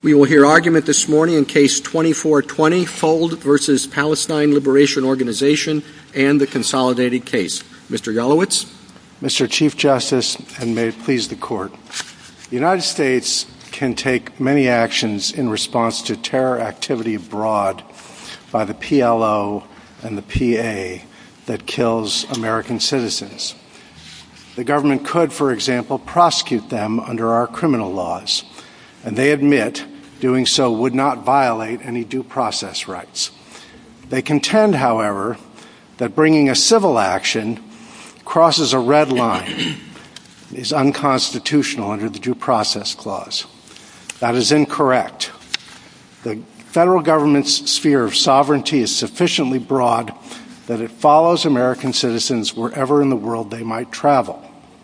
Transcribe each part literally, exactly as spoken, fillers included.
We will hear argument this morning in Case twenty-four twenty, Fold versus Palestine Liberation Organization, and the consolidated case. Mister Yalowitz. Mister Chief Justice, and may it please the Court, the United States can take many actions in response to terror activity abroad by the P L O and the P A that kills American citizens. The government could, for example, prosecute them under our criminal laws, and they admit doing so would not violate any due process rights. They contend, however, that bringing a civil action crosses a red line, is unconstitutional under the Due Process Clause. That is incorrect. The federal government's sphere of sovereignty is sufficiently broad that it follows American citizens wherever in the world they might travel.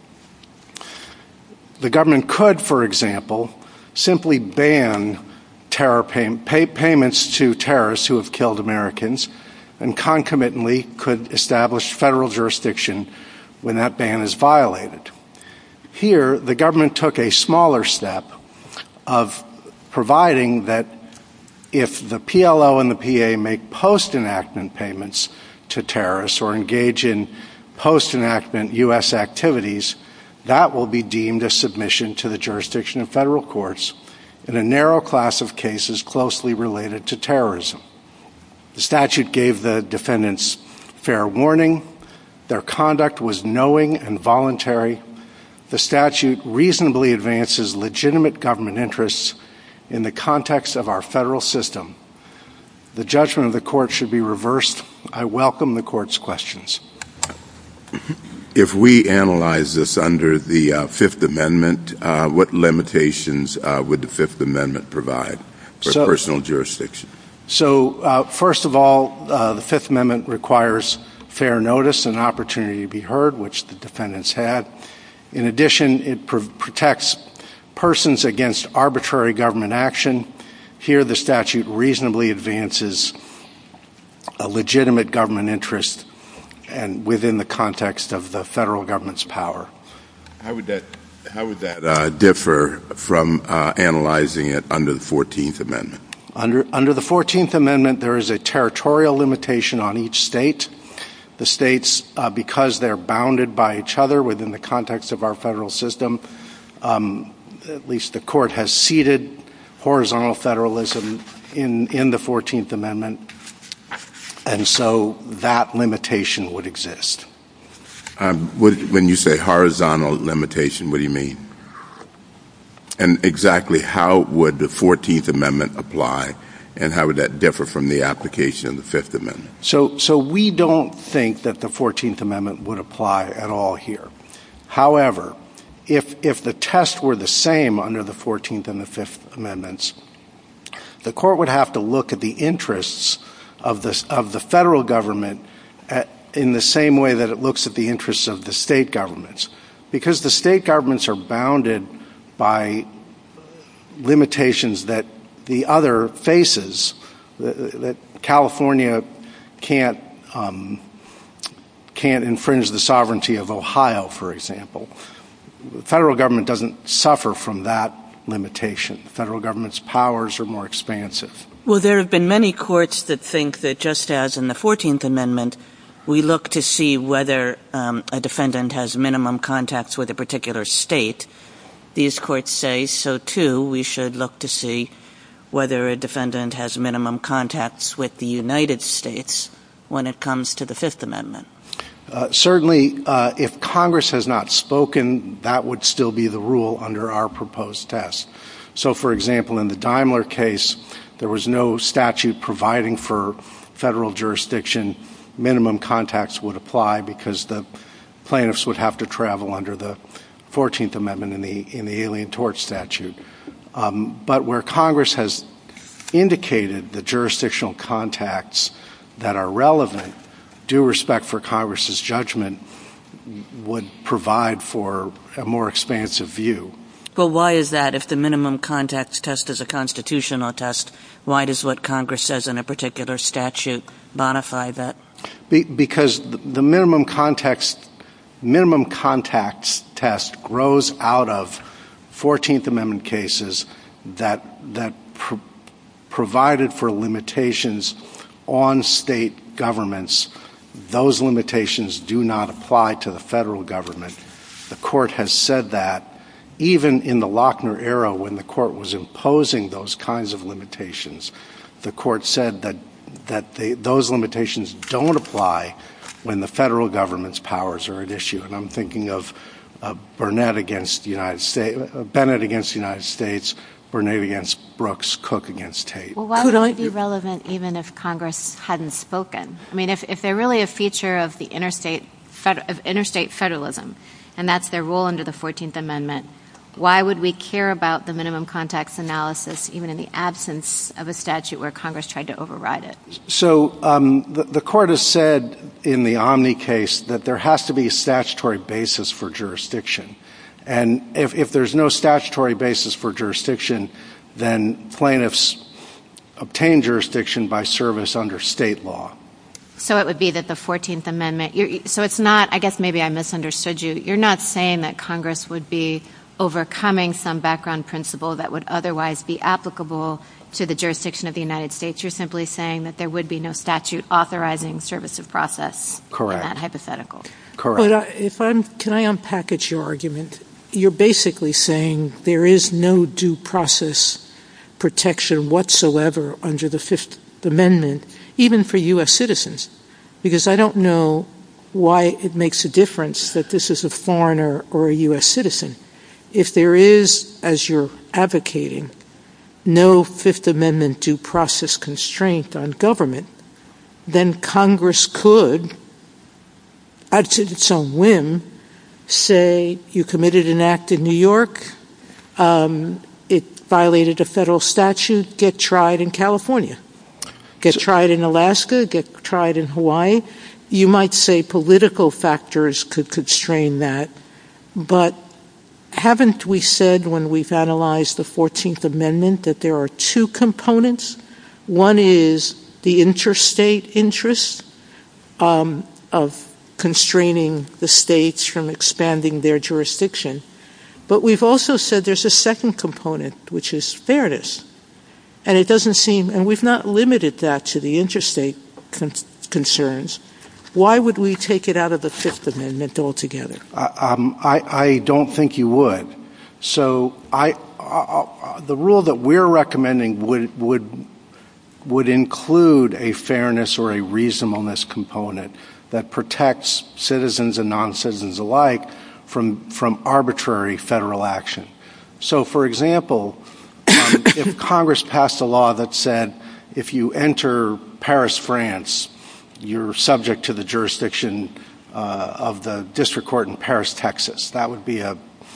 The government could, for example, simply ban terror pay, pay, payments to terrorists who have killed Americans, and concomitantly could establish federal jurisdiction when that ban is violated. Here, the government took a smaller step of providing that if the P L O and the P A make post-enactment payments to terrorists or engage in post-enactment U S activities, that will be deemed a submission to the jurisdiction of federal courts in a narrow class of cases closely related to terrorism. The statute gave the defendants fair warning. Their conduct was knowing and voluntary. The statute reasonably advances legitimate government interests in the context of our federal system. The judgment of the court should be reversed. I welcome the court's questions. If we analyze this under the uh, Fifth Amendment, uh, what limitations uh, would the Fifth Amendment provide for so, personal jurisdiction? So, uh, first of all, uh, the Fifth Amendment requires fair notice and opportunity to be heard, which the defendants had. In addition, it pr- protects persons against arbitrary government action. Here, the statute reasonably advances a legitimate government interest and within the context of the federal government's power. How would that, how would that uh, differ from uh, analyzing it under the fourteenth Amendment? Under, under the fourteenth Amendment, there is a territorial limitation on each state. The states, uh, because they're bounded by each other within the context of our federal system, um, at least the court has ceded horizontal federalism in, in the fourteenth Amendment. And so that limitation would exist. Um, what, when you say horizontal limitation, what do you mean? And exactly how would the fourteenth Amendment apply, and how would that differ from the application of the Fifth Amendment? So, so we don't think that the fourteenth Amendment would apply at all here. However, if, if the test were the same under the fourteenth and the Fifth Amendments, the court would have to look at the interests of the, of the federal government at, in the same way that it looks at the interests of the state governments. Because the state governments are bounded by limitations that the other faces, that, that California can't, um, can't infringe the sovereignty of Ohio, for example. The federal government doesn't suffer from that limitation. The federal government's powers are more expansive. Well, there have been many courts that think that just as in the fourteenth Amendment, we look to see whether um, a defendant has minimum contacts with a particular state. These courts say so, too. We should look to see whether a defendant has minimum contacts with the United States when it comes to the Fifth Amendment. Uh, certainly, uh, if Congress has not spoken, that would still be the rule under our proposed test. So, for example, in the Daimler case, there was no statute providing for federal jurisdiction. Minimum contacts would apply because the plaintiffs would have to travel under the fourteenth Amendment in the in the Alien Tort Statute. Um, but where Congress has indicated the jurisdictional contacts that are relevant, due respect for Congress's judgment would provide for a more expansive view. Well, why is that? If the minimum contacts test is a constitutional test, why does what Congress says in a particular statute bonify that? Be, because the, the minimum context, minimum contacts test grows out of fourteenth Amendment cases that that provided for limitations on state governments. Those limitations do not apply to the federal government. The court has said that even in the Lochner era, when the court was imposing those kinds of limitations, the court said that that they, those limitations don't apply when the federal government's powers are at issue. And I'm thinking of uh, Burnett against the United States, uh, Bennett against the United States, Burnett against Brooks, Cook against Tate. Well, why Could would I, it be relevant even if Congress hadn't spoken? I mean, if, if they're really a feature of the interstate fed, of interstate federalism, and that's their role under the fourteenth Amendment, why would we care about the minimum contacts analysis even in the absence of a statute where Congress tried to override it? So um, the, the court has said in the Omni case that there has to be a statutory basis for jurisdiction. And if, if there's no statutory basis for jurisdiction, then plaintiffs obtain jurisdiction by service under state law. So it would be that the fourteenth Amendment, you're, so it's not, I guess maybe I misunderstood you, you're not saying that Congress would be overcoming some background principle that would otherwise be applicable to the jurisdiction of the United States. You're simply saying that there would be no statute authorizing service of process. Correct. In that hypothetical. Correct. But uh, if I'm, can I unpackage your argument? You're basically saying there is no due process protection whatsoever under the Fifth Amendment, even for U S citizens, because I don't know why it makes a difference that this is a foreigner or a U S citizen. If there is, as you're advocating, no Fifth Amendment due process constraint on government, then Congress could, at its own whim, say you committed an act in New York, um, it violated a federal statute, get tried in California. Get so, tried in Alaska, get tried in Hawaii. You might say political factors could constrain that, but haven't we said when we've analyzed the fourteenth Amendment that there are two components? One is the interstate interest um, of constraining the states from expanding their jurisdiction. But we've also said there's a second component, which is fairness. And it doesn't seem, and we've not limited that to the interstate con- concerns. Why would we take it out of the Fifth Amendment altogether? Uh, um, I, I don't think you would. So I, uh, uh, the rule that we're recommending would would would include a fairness or a reasonableness component that protects citizens and non-citizens alike from from arbitrary federal action. So, for example, um, if Congress passed a law that said if you enter Paris, France, you're subject to the jurisdiction uh, of the district court in Paris, Texas, that would be a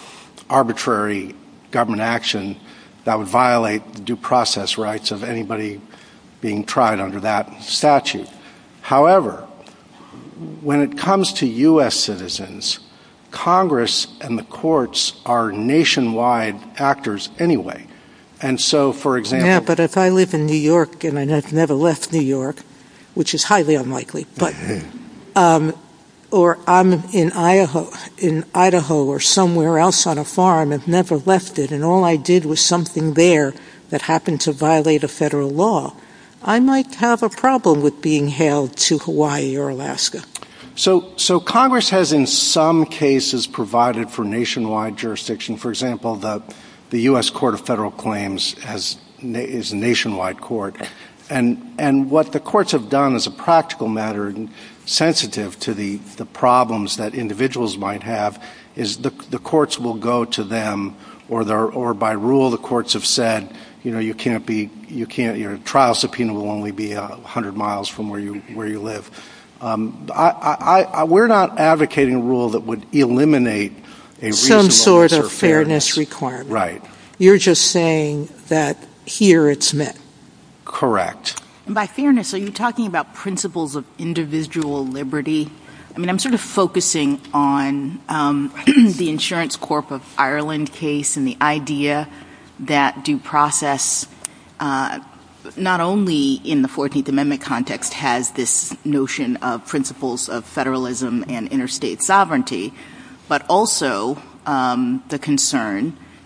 arbitrary government action that would violate the due process rights of anybody being tried under that statute. However, when it comes to U S citizens, Congress and the courts are nationwide actors anyway. And so, for example... Yeah, but if I live in New York and I've never left New York, which is highly unlikely, but um, or I'm in Idaho, in Idaho or somewhere else on a farm and never left it, and all I did was something there that happened to violate a federal law, I might have a problem with being hailed to Hawaii or Alaska. So, so Congress has in some cases provided for nationwide jurisdiction. For example, the the U S Court of Federal Claims has is a nationwide court. And and what the courts have done as a practical matter and sensitive to the, the problems that individuals might have is the the courts will go to them, or there, or by rule the courts have said, you know, you can't be you can't your trial subpoena will only be a hundred miles from where you where you live. Um, I, I, I, we're not advocating a rule that would eliminate a some sort of fairness. fairness requirement. Right. You're just saying that here it's met. Correct. And by fairness, are you talking about principles of individual liberty? I mean, I'm sort of focusing on um, the Insurance Corp of Ireland case and the idea that due process, uh, not only in the fourteenth Amendment context, has this notion of principles of federalism and interstate sovereignty, but also um, the concern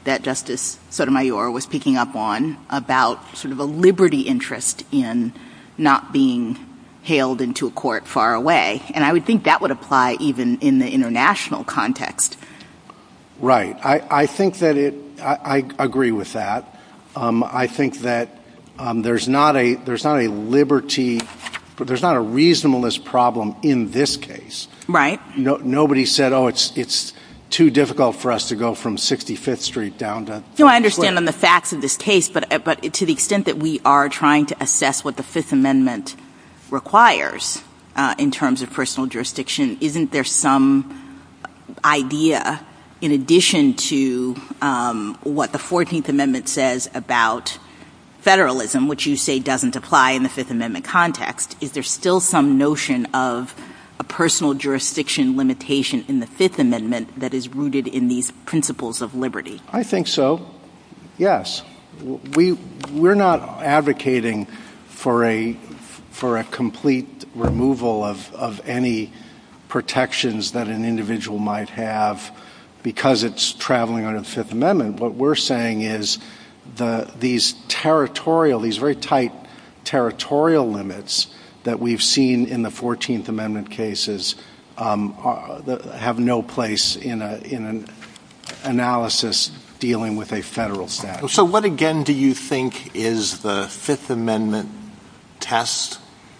that Justice Sotomayor was picking up on about sort of a liberty interest in not being hailed into a court far away. And I would think that would apply even in the international context. Right. I, I think that it I, I agree with that. Um, I think that um, there's not a there's not a liberty there's not a reasonableness problem in this case. Right. No, nobody said, oh, it's it's too difficult for us to go from sixty-fifth Street down to No, I understand on the facts of this case, but but to the extent that we are trying to assess what the Fifth Amendment requires uh, in terms of personal jurisdiction, isn't there some idea, in addition to um, what the fourteenth Amendment says about federalism, which you say doesn't apply in the Fifth Amendment context, is there still some notion of a personal jurisdiction limitation in the Fifth Amendment that is rooted in these principles of liberty? I think so. Yes. We we're not advocating for a for a complete removal of, of any protections that an individual might have because it's traveling under the Fifth Amendment. What we're saying is the these territorial, these very tight territorial limits that we've seen in the fourteenth Amendment cases um, are, have no place in a in an analysis dealing with a federal statute. So what, again, do you think is the Fifth Amendment test?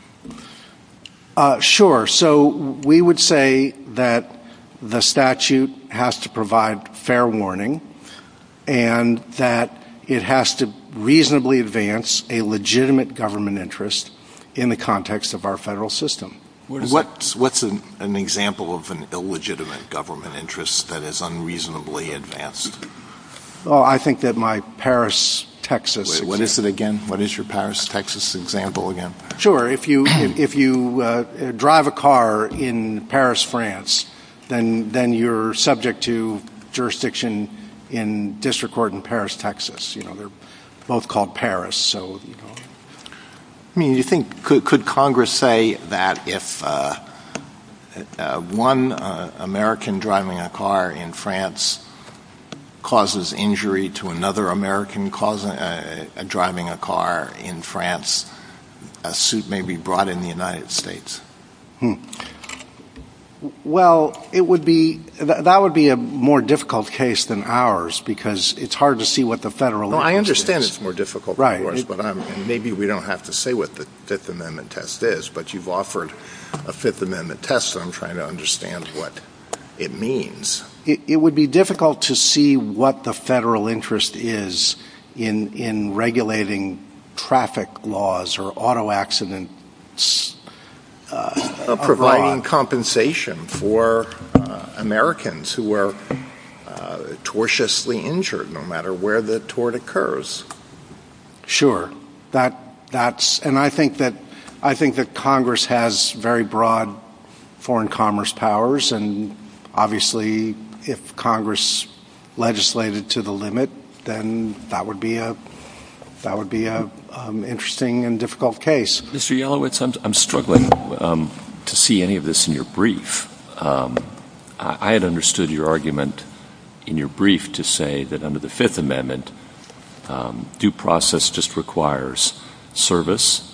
Uh, sure. So we would say that the statute has to provide fair warning and that it has to reasonably advance a legitimate government interest in the context of our federal system. What's, what's an, an example of an illegitimate government interest that is unreasonably advanced? Well, I think that my Paris, Texas. Wait, what is it again? What is your Paris, Texas example again? Sure. If you if, if you uh, drive a car in Paris, France, then then you're subject to jurisdiction in district court in Paris, Texas. You know, they're both called Paris, so you know. I mean, you think could could Congress say that if uh, uh, one uh, American driving a car in France causes injury to another American causing uh, uh, driving a car in France, a suit may be brought in the United States? Hmm. Well, it would be th- that would be a more difficult case than ours because it's hard to see what the federal. No, I understand is. It's more difficult, right. of course, it, but I'm, and maybe we don't have to say what the Fifth Amendment test is. But you've offered a Fifth Amendment test, so I'm trying to understand what it means. It, it would be difficult to see what the federal interest is in in regulating traffic laws or auto accidents. Uh, uh, providing compensation for uh, Americans who are uh, tortiously injured, no matter where the tort occurs. Sure, that that's, and I think that I think that Congress has very broad foreign commerce powers, and obviously, if Congress legislated to the limit, then that would be a that would be a Um, interesting and difficult case. Mister Yalowitz, I'm, I'm struggling um, to see any of this in your brief. Um, I, I had understood your argument in your brief to say that under the Fifth Amendment, um, due process just requires service,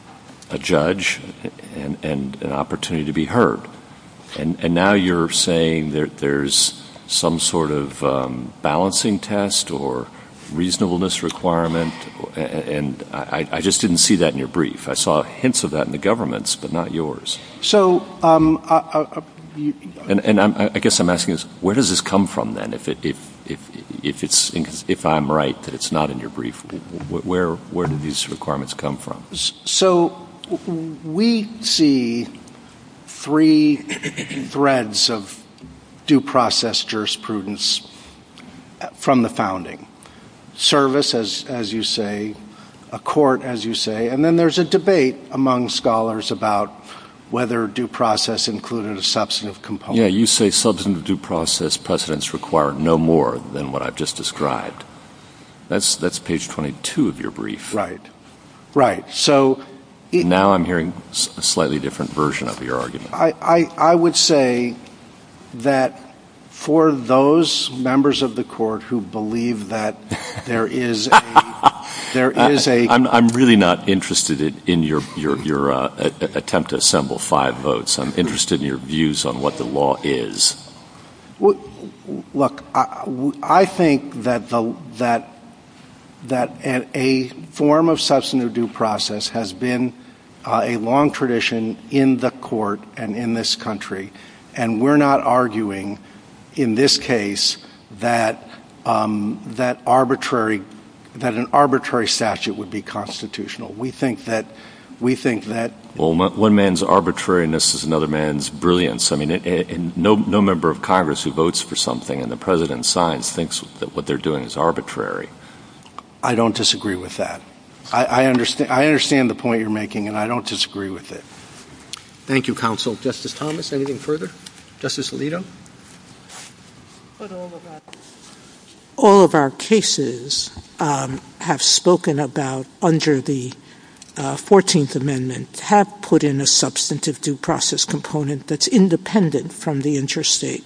a judge, and, and an opportunity to be heard. And, and now you're saying that there's some sort of um, balancing test or reasonableness requirement, and I, I just didn't see that in your brief. I saw hints of that in the government's, but not yours. So, um, uh, uh, you, and, and I'm, I guess I'm asking is, where does this come from then? If it, if if if it's if I'm right that it's not in your brief, where where do these requirements come from? So, we see three threads of due process jurisprudence from the founding. Service, as as you say, a court, as you say, and then there's a debate among scholars about whether due process included a substantive component. Yeah, you say substantive due process precedents require no more than what I've just described. That's that's page twenty-two of your brief. Right, right. So it, now I'm hearing a slightly different version of your argument. I, I, I would say that For those members of the court who believe that there is a there is a I'm I'm really not interested in, in your your your uh, a, a attempt to assemble five votes. I'm interested in your views on what the law is. Well, look, I, I think that the that that a form of substantive due process has been uh, a long tradition in the court and in this country, and we're not arguing in this case that um, that arbitrary that an arbitrary statute would be constitutional. We think that we think that well, one man's arbitrariness is another man's brilliance. I mean, it, it, no no member of Congress who votes for something and the president signs thinks that what they're doing is arbitrary. I don't disagree with that. I, I understand. I understand the point you're making, and I don't disagree with it. Thank you, counsel. Justice Thomas, anything further? Justice Alito? But all of our, all of our cases um, have spoken about, under the uh, fourteenth Amendment, have put in a substantive due process component that's independent from the interstate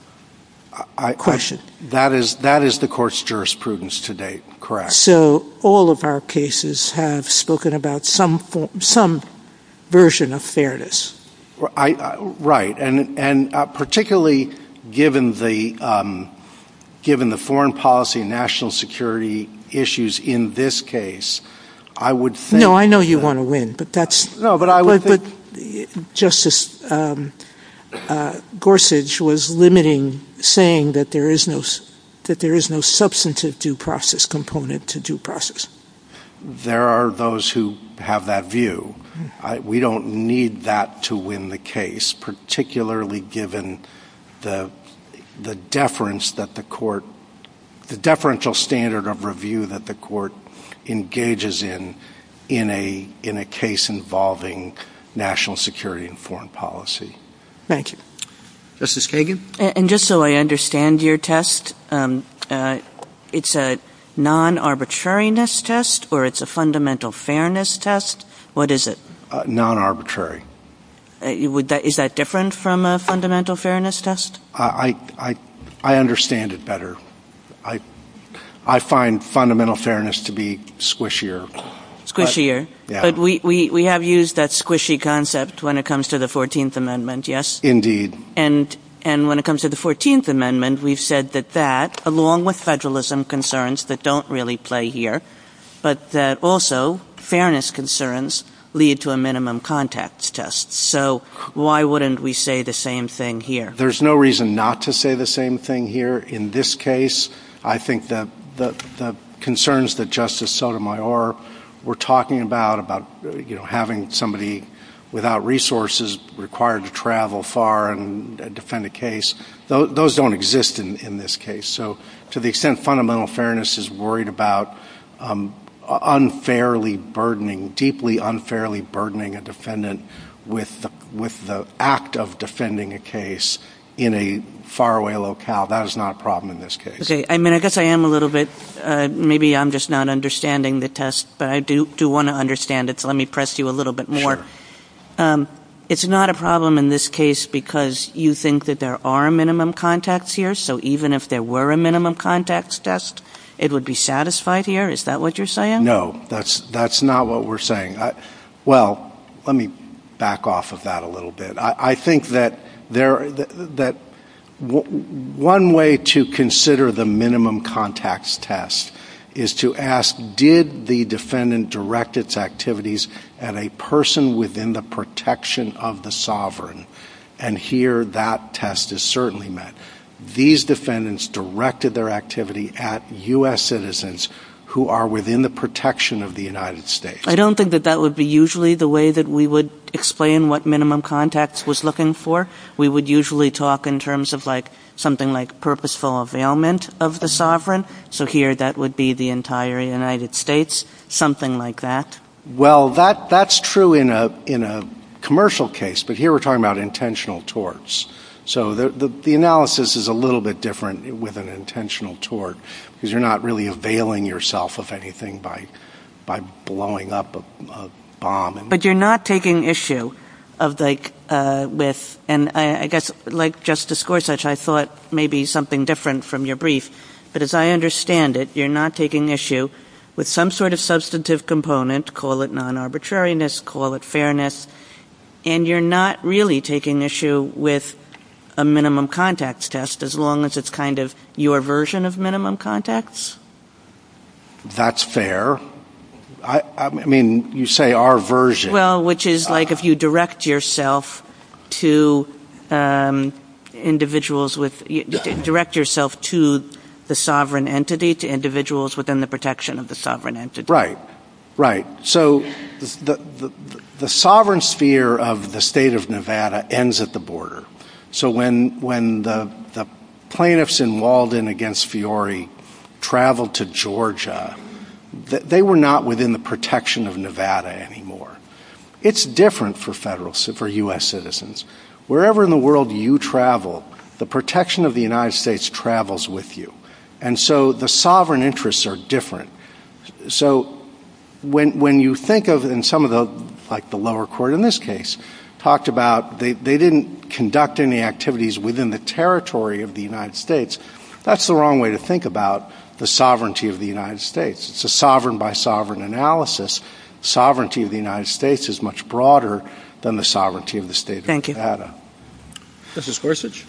I, question. I, that is that is the court's jurisprudence to date, correct. So all of our cases have spoken about some form, some version of fairness. I, I, right, and and uh, particularly given the um, given the foreign policy and national security issues in this case, I would think. No, I know you want to win, but that's no. But I would but, think. But Justice um, uh, Gorsuch was limiting, saying that there is no that there is no substantive due process component to due process. There are those who have that view. I, we don't need that to win the case, particularly given the the deference that the court, the deferential standard of review that the court engages in in a in a case involving national security and foreign policy. Thank you. Justice Kagan? And, and just so I understand your test, um, uh, it's a non-arbitrariness test or it's a fundamental fairness test? What is it? Uh, non-arbitrary. Uh, would that, is that different from a fundamental fairness test? I, I, I understand it better. I, I find fundamental fairness to be squishier. Squishier. But, yeah. But we, we, we have used that squishy concept when it comes to the fourteenth Amendment, yes? Indeed. And and when it comes to the fourteenth Amendment, we've said that that, along with federalism concerns that don't really play here, but that also fairness concerns lead to a minimum contacts test. So why wouldn't we say the same thing here? There's no reason not to say the same thing here. In this case, I think that the, the concerns that Justice Sotomayor were talking about, about you know having somebody without resources required to travel far and uh, defend a case, those, those don't exist in, in this case. So to the extent fundamental fairness is worried about um, unfairly burdening, deeply unfairly burdening a defendant with the with the act of defending a case in a faraway locale, that is not a problem in this case. Okay. I mean, I guess I am a little bit, uh, maybe I'm just not understanding the test, but I do, do want to understand it, so let me press you a little bit more. Sure. Um, it's not a problem in this case because you think that there are minimum contacts here, so even if there were a minimum contacts test, it would be satisfied here? Is that what you're saying? No, that's that's not what we're saying. I, well, let me back off of that a little bit. I, I think that there that, that w- one way to consider the minimum contacts test is to ask, did the defendant direct its activities at a person within the protection of the sovereign? And here that test is certainly met. These defendants directed their activity at U S citizens who are within the protection of the United States. I don't think that that would be usually the way that we would explain what minimum contacts was looking for. We would usually talk in terms of like something like purposeful availment of the sovereign. So here that would be the entire United States, something like that. Well, that that's true in a in a commercial case, but here we're talking about intentional torts. So the, the, the analysis is a little bit different with an intentional tort because you're not really availing yourself of anything by by blowing up a, a bomb. And but you're not taking issue of like uh, with, and I, I guess like Justice Gorsuch, I thought maybe something different from your brief. But as I understand it, you're not taking issue with some sort of substantive component, call it non-arbitrariness, call it fairness, and you're not really taking issue with a minimum contacts test as long as it's kind of your version of minimum contacts? That's fair. I, I mean, you say our version. Well, which is like uh, if you direct yourself to um, individuals with – direct yourself to the sovereign entity, to individuals within the protection of the sovereign entity. Right, right. So the, the, the, the sovereign sphere of the state of Nevada ends at the border. So when when the, the plaintiffs in Walden against Fiore traveled to Georgia, th- they were not within the protection of Nevada anymore. It's different for federal, for U S citizens. Wherever in the world you travel, the protection of the United States travels with you. And so the sovereign interests are different. So when when you think of, and some of the, like the lower court in this case, talked about they, they didn't conduct any activities within the territory of the United States, that's the wrong way to think about the sovereignty of the United States. It's a sovereign by sovereign analysis. Sovereignty of the United States is much broader than the sovereignty of the state of Thank Nevada. You. Justice Gorsuch?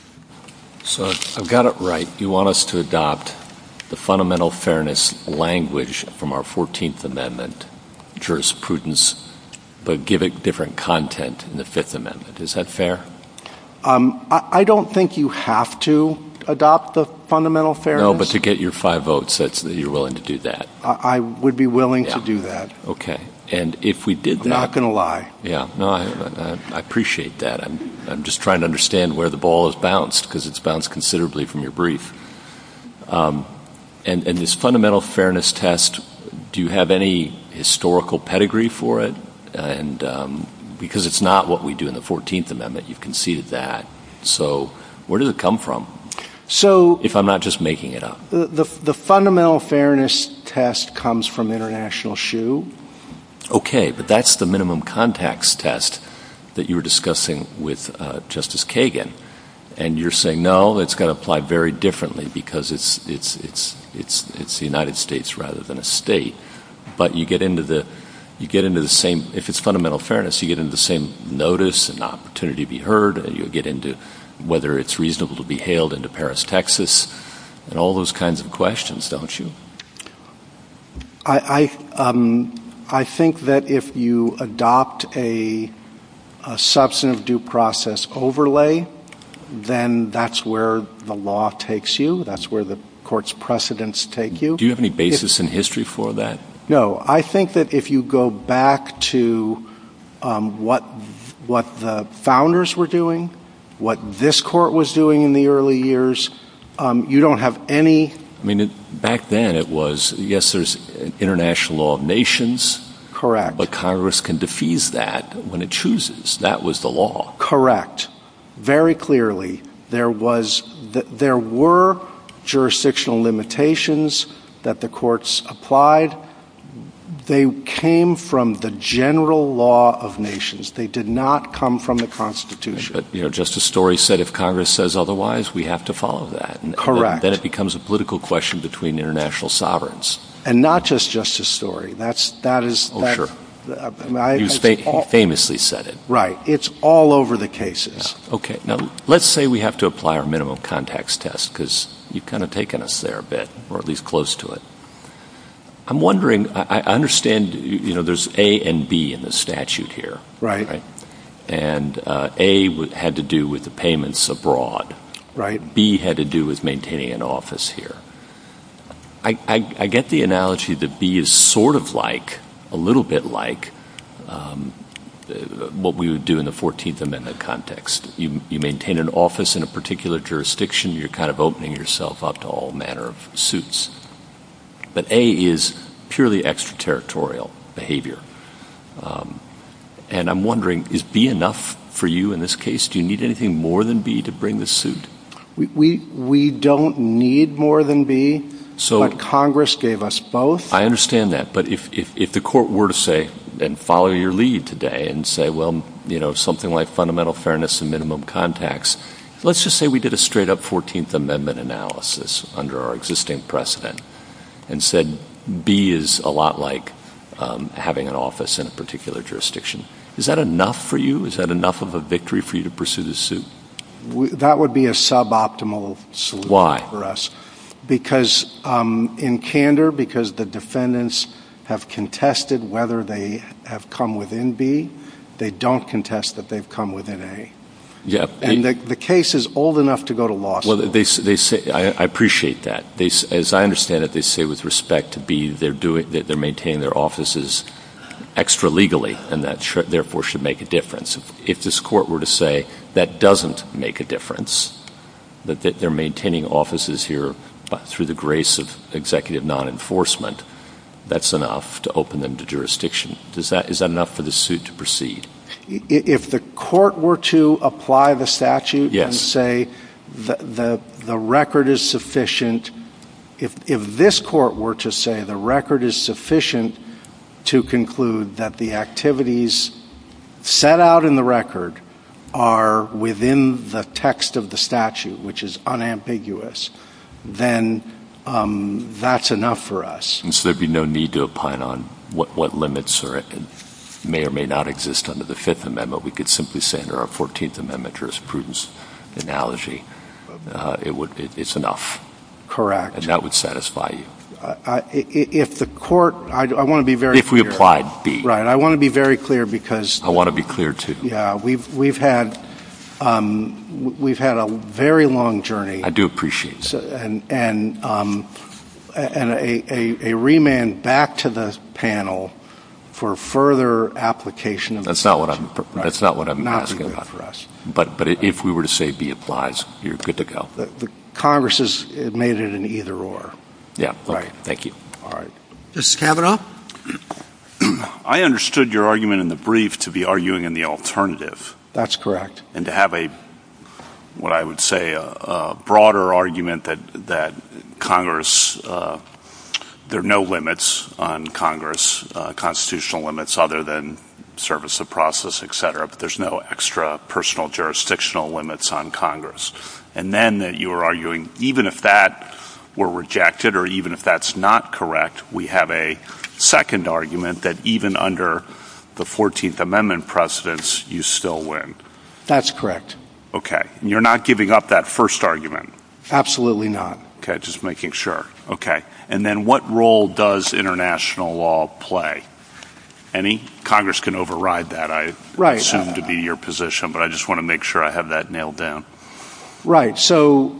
So I've got it right. You want us to adopt the fundamental fairness language from our fourteenth Amendment jurisprudence, but give it different content in the Fifth Amendment. Is that fair? Um, I, I don't think you have to adopt the fundamental fairness. No, but to get your five votes, that's that you're willing to do that. I, I would be willing yeah. to do that. Okay. And if we did I'm that, not going to lie. Yeah, no, I, I, I appreciate that. I'm, I'm just trying to understand where the ball is bounced, because it's bounced considerably from your brief. Um, and, and this fundamental fairness test, do you have any historical pedigree for it? And um, because it's not what we do in the fourteenth Amendment, you've conceded that. So where does it come from? So, if I'm not just making it up, the the, the fundamental fairness test comes from International Shoe. Okay, but that's the minimum contacts test that you were discussing with uh, Justice Kagan, and you're saying no, it's got to apply very differently because it's it's it's it's it's the United States rather than a state. But you get into the you get into the same. If it's fundamental fairness, you get into the same notice and opportunity to be heard. And you get into whether it's reasonable to be hailed into Paris, Texas, and all those kinds of questions, don't you? I. I um I think that if you adopt a, a substantive due process overlay, then that's where the law takes you. That's where the court's precedents take you. Do you have any basis if, in history for that? No. I think that if you go back to um, what what the founders were doing, what this court was doing in the early years, um, you don't have any I mean, it, back then it was, yes, there's international law of nations. Correct. But Congress can defease that when it chooses. That was the law. Correct. Very clearly, there was, th- there were jurisdictional limitations that the courts applied. They came from the general law of nations. They did not come from the Constitution. But, you know, Justice Story said if Congress says otherwise, we have to follow that. And Correct. Then, then it becomes a political question between international sovereigns. And not just Justice Story. That's, that is... Oh, that, sure. I mean, I, he, was fa- all, he famously said it. Right. It's all over the cases. Yeah. Okay. Now, let's say we have to apply our minimum contacts test, because you've kind of taken us there a bit, or at least close to it. I'm wondering, I, I understand, you know, there's A and B in the statute here. Right. Right? And uh, A w- had to do with the payments abroad. Right. B had to do with maintaining an office here. I, I, I get the analogy that B is sort of like, a little bit like, um, what we would do in the fourteenth Amendment context. You, you maintain an office in a particular jurisdiction, you're kind of opening yourself up to all manner of suits. But A is purely extraterritorial behavior. Um, and I'm wondering, is B enough for you in this case? Do you need anything more than B to bring this suit? We we, we don't need more than B, so, but Congress gave us both. I understand that. But if, if, if the court were to say, and follow your lead today and say, well, you know, something like fundamental fairness and minimum contacts. Let's just say we did a straight-up fourteenth Amendment analysis under our existing precedent and said B is a lot like um, having an office in a particular jurisdiction. Is that enough for you? Is that enough of a victory for you to pursue the suit? We, that would be a suboptimal solution Why? for us. Because um, in candor, because the defendants have contested whether they have come within B, they don't contest that they've come within A. Yeah, and the, the case is old enough to go to law school. Well, they they say I, I appreciate that. They, as I understand it, they say with respect to B, they're doing that they're maintaining their offices extra legally, and that sh- therefore should make a difference. If, if this court were to say that doesn't make a difference, that they're maintaining offices here through the grace of executive non-enforcement, that's enough to open them to jurisdiction. Does that is that enough for the suit to proceed? If the court were to apply the statute yes. and say the, the the record is sufficient, if if this court were to say the record is sufficient to conclude that the activities set out in the record are within the text of the statute, which is unambiguous, then um, that's enough for us. And so there'd be no need to opine on what, what limits are may or may not exist under the Fifth Amendment. We could simply say under our Fourteenth Amendment jurisprudence analogy, uh, it would it, it's enough. Correct. And that would satisfy you. Uh, I, if the court, I, I want to be very if clear. we applied B. Right. I want to be very clear because I want to be clear too. Yeah, we've we've had um, we've had a very long journey. I do appreciate that. So, and and um, and a, a, a remand back to the panel for further application of that's the not what I'm right. that's not what I'm not asking about for us. But but if we were to say B applies, you're good to go. The, the Congress has made it an either or. Yeah. Okay. Right. Thank you. All right. Justice Kavanaugh? I understood your argument in the brief to be arguing in the alternative. That's correct. And to have a, what I would say, a, a broader argument that, that Congress, uh, there are no limits on Congress, uh, constitutional limits other than service of process, et cetera, but there's no extra personal jurisdictional limits on Congress. And then that you were arguing, even if that were rejected or even if that's not correct, we have a second argument that even under the Fourteenth Amendment precedents, you still win. That's correct. Okay. And you're not giving up that first argument? Absolutely not. Okay, just making sure. Okay. And then what role does international law play? Any? Congress can override that, I right. assume, uh, to be your position, but I just want to make sure I have that nailed down. Right. So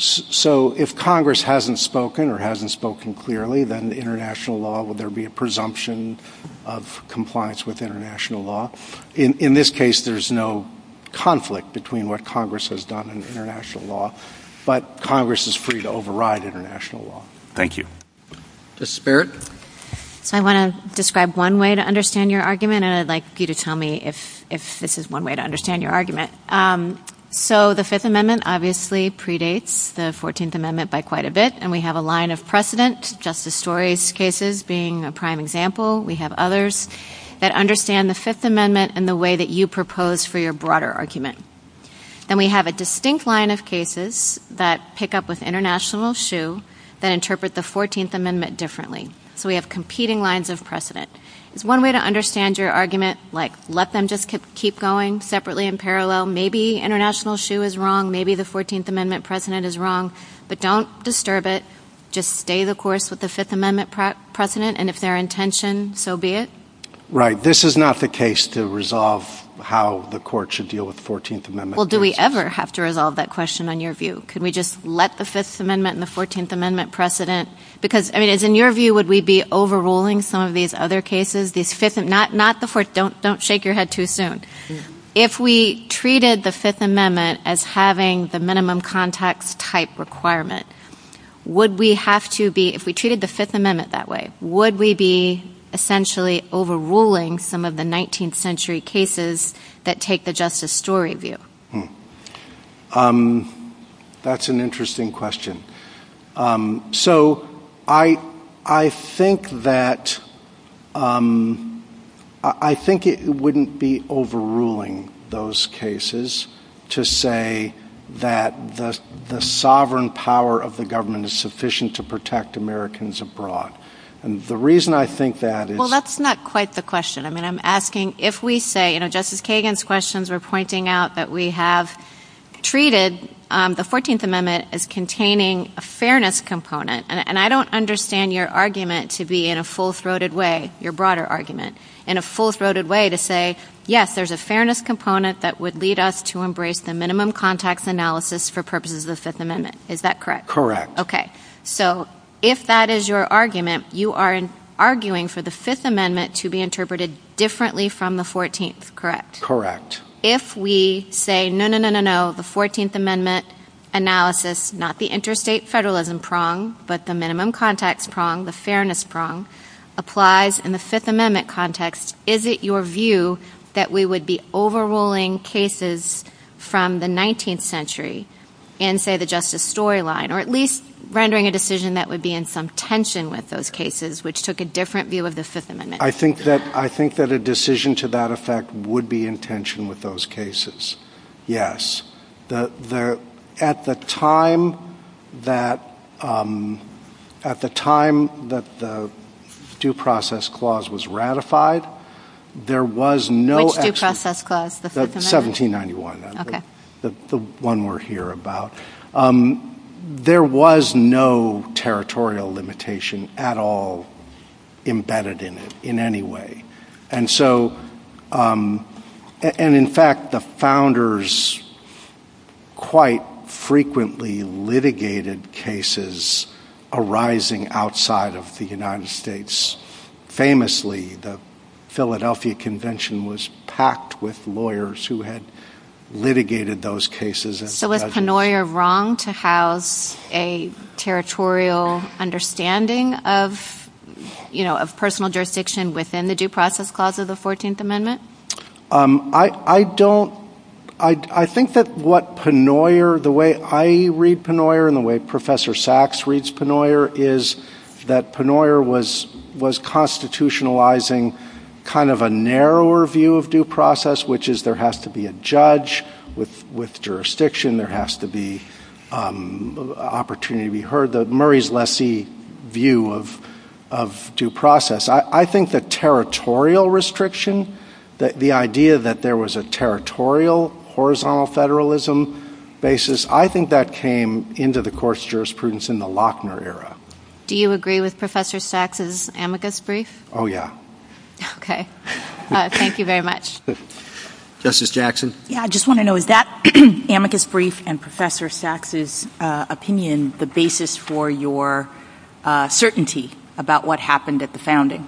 So if Congress hasn't spoken or hasn't spoken clearly, then international law, would there be a presumption of compliance with international law? In, in this case, there's no conflict between what Congress has done and international law, but Congress is free to override international law. Thank you. Justice Barrett? So I want to describe one way to understand your argument, and I'd like you to tell me if, if this is one way to understand your argument. Um, So the Fifth Amendment obviously predates the Fourteenth Amendment by quite a bit, and we have a line of precedent, Justice Story's cases being a prime example. We have others that understand the Fifth Amendment in the way that you propose for your broader argument. Then we have a distinct line of cases that pick up with international shoe that interpret the Fourteenth Amendment differently. So we have competing lines of precedent. Is one way to understand your argument, like, let them just keep going separately in parallel. Maybe international shoe is wrong. Maybe the Fourteenth Amendment precedent is wrong. But don't disturb it. Just stay the course with the Fifth Amendment pre- precedent, and if their intention, so be it? Right. This is not the case to resolve how the court should deal with the Fourteenth Amendment. Well, do cases. we ever have to resolve that question on your view? Could we just let the Fifth Amendment and the Fourteenth Amendment precedent? Because, I mean, is in your view, would we be overruling some of these other cases? These Fifth, not not the Fourth. Don't don't shake your head too soon. Mm. If we treated the Fifth Amendment as having the minimum context type requirement, would we have to be? If we treated the Fifth Amendment that way, would we be essentially overruling some of the nineteenth century cases that take the Justice Story view? Hmm. Um, that's an interesting question. Um, so I I think that um, I think it wouldn't be overruling those cases to say that the the sovereign power of the government is sufficient to protect Americans abroad. And the reason I think that is... Well, that's not quite the question. I mean, I'm asking if we say, you know, Justice Kagan's questions were pointing out that we have treated um, the fourteenth Amendment as containing a fairness component. And, and I don't understand your argument to be in a full-throated way, your broader argument, in a full-throated way to say, yes, there's a fairness component that would lead us to embrace the minimum contacts analysis for purposes of the Fifth Amendment. Is that correct? Correct. Okay. So if that is your argument, you are in arguing for the Fifth Amendment to be interpreted differently from the fourteenth, correct? Correct. If we say, no, no, no, no, no, the fourteenth Amendment analysis, not the interstate federalism prong, but the minimum contacts prong, the fairness prong, applies in the Fifth Amendment context, is it your view that we would be overruling cases from the nineteenth century in, say, the Justice Story line, or at least rendering a decision that would be in some tension with those cases, which took a different view of the Fifth Amendment? I think that I think that a decision to that effect would be in tension with those cases. Yes. The the at the time that um, at the time that the Due Process Clause was ratified, there was no Which due ex- process clause? The Fifth Amendment? seventeen ninety-one. Okay. The, the, the one we're here about. Um, there was no territorial limitation at all embedded in it in any way. And so, um, and in fact, the founders quite frequently litigated cases arising outside of the United States. Famously, the Philadelphia Convention was packed with lawyers who had litigated those cases. As so was judges. Pennoyer wrong to house a territorial understanding of, you know, of personal jurisdiction within the Due Process Clause of the fourteenth Amendment? Um, I, I don't. I, I think that what Pennoyer, the way I read Pennoyer and the way Professor Sachs reads Pennoyer, is that Pennoyer was was constitutionalizing kind of a narrower view of due process, which is there has to be a judge with with jurisdiction, there has to be um, opportunity to be heard. The Murray's lessee view of of due process. I, I think the territorial restriction, the, the idea that there was a territorial horizontal federalism basis, I think that came into the court's jurisprudence in the Lochner era. Do you agree with Professor Sachs's amicus brief? Oh, yeah. Okay. Uh, thank you very much. Justice Jackson? Yeah, I just want to know, is that amicus brief and Professor Sachs's uh, opinion the basis for your uh, certainty about what happened at the founding?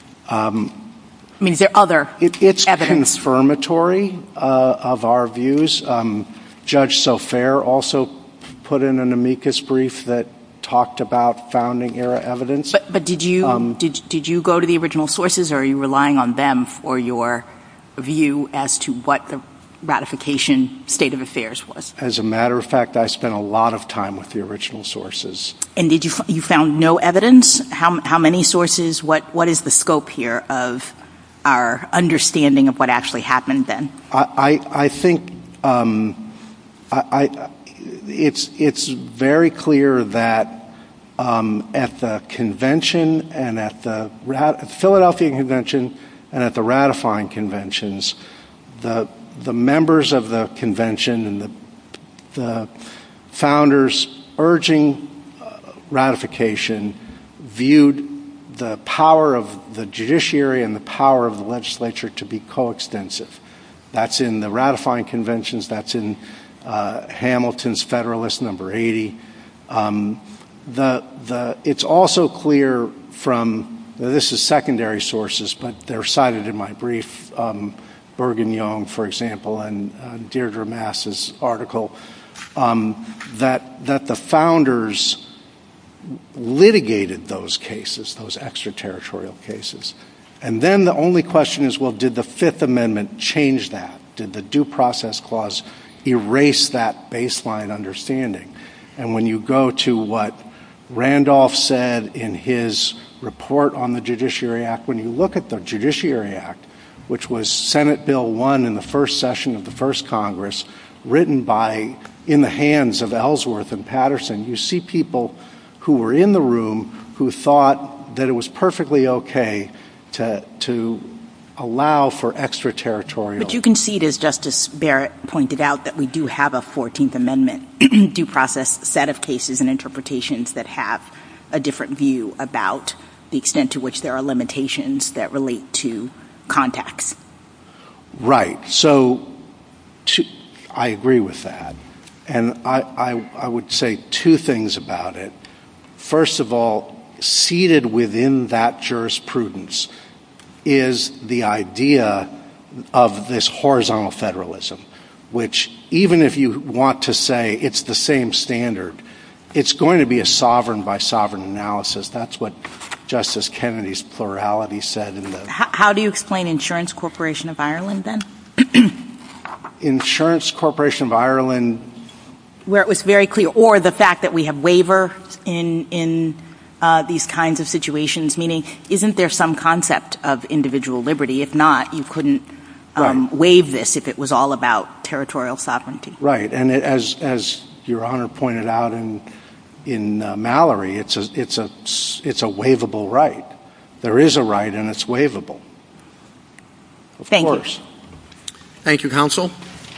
Um, I mean, is there other it, It's evidence? confirmatory uh, of our views. Um, Judge Sofair also put in an amicus brief that talked about founding era evidence. But, but did you um, did did you go to the original sources, or are you relying on them for your view as to what the ratification state of affairs was? As a matter of fact, I spent a lot of time with the original sources. And did you you found no evidence? How how many sources? What what is the scope here of our understanding of what actually happened then? I I, I think um, I. I It's it's very clear that um, at the convention and at the, rat- at the Philadelphia Convention and at the ratifying conventions, the the members of the convention and the the founders urging uh, ratification viewed the power of the judiciary and the power of the legislature to be coextensive. That's in the ratifying conventions. That's in Uh, Hamilton's Federalist number eighty. Um, the the it's also clear from this is secondary sources, but they're cited in my brief. Um, Bergen-Young, for example, and uh, Deirdre Mass's article um, that that the founders litigated those cases, those extraterritorial cases, and then the only question is, well, did the Fifth Amendment change that? Did the Due Process Clause erase that baseline understanding? And when you go to what Randolph said in his report on the Judiciary Act, when you look at the Judiciary Act, which was Senate Bill one in the first session of the first Congress, written by, in the hands of Ellsworth and Patterson, you see people who were in the room who thought that it was perfectly okay to to allow for extraterritorial. But you concede, as Justice Barrett pointed out, that we do have a fourteenth Amendment due process set of cases and interpretations that have a different view about the extent to which there are limitations that relate to contacts. Right. So to, I agree with that. And I, I, I would say two things about it. First of all, seated within that jurisprudence is the idea of this horizontal federalism, which even if you want to say it's the same standard, it's going to be a sovereign by sovereign analysis. That's what Justice Kennedy's plurality said in the... How, how do you explain Insurance Corporation of Ireland, then? Insurance Corporation of Ireland... Where it was very clear, or the fact that we have waiver in in uh, these kinds of situations, meaning isn't there some concept of individual liberty? If not, you couldn't um, right. waive this if it was all about territorial sovereignty. Right, and it, as as Your Honor pointed out in in uh, Mallory, it's a it's a it's a waivable right. There is a right, and it's waivable. Of Thank course. you. Thank you, counsel.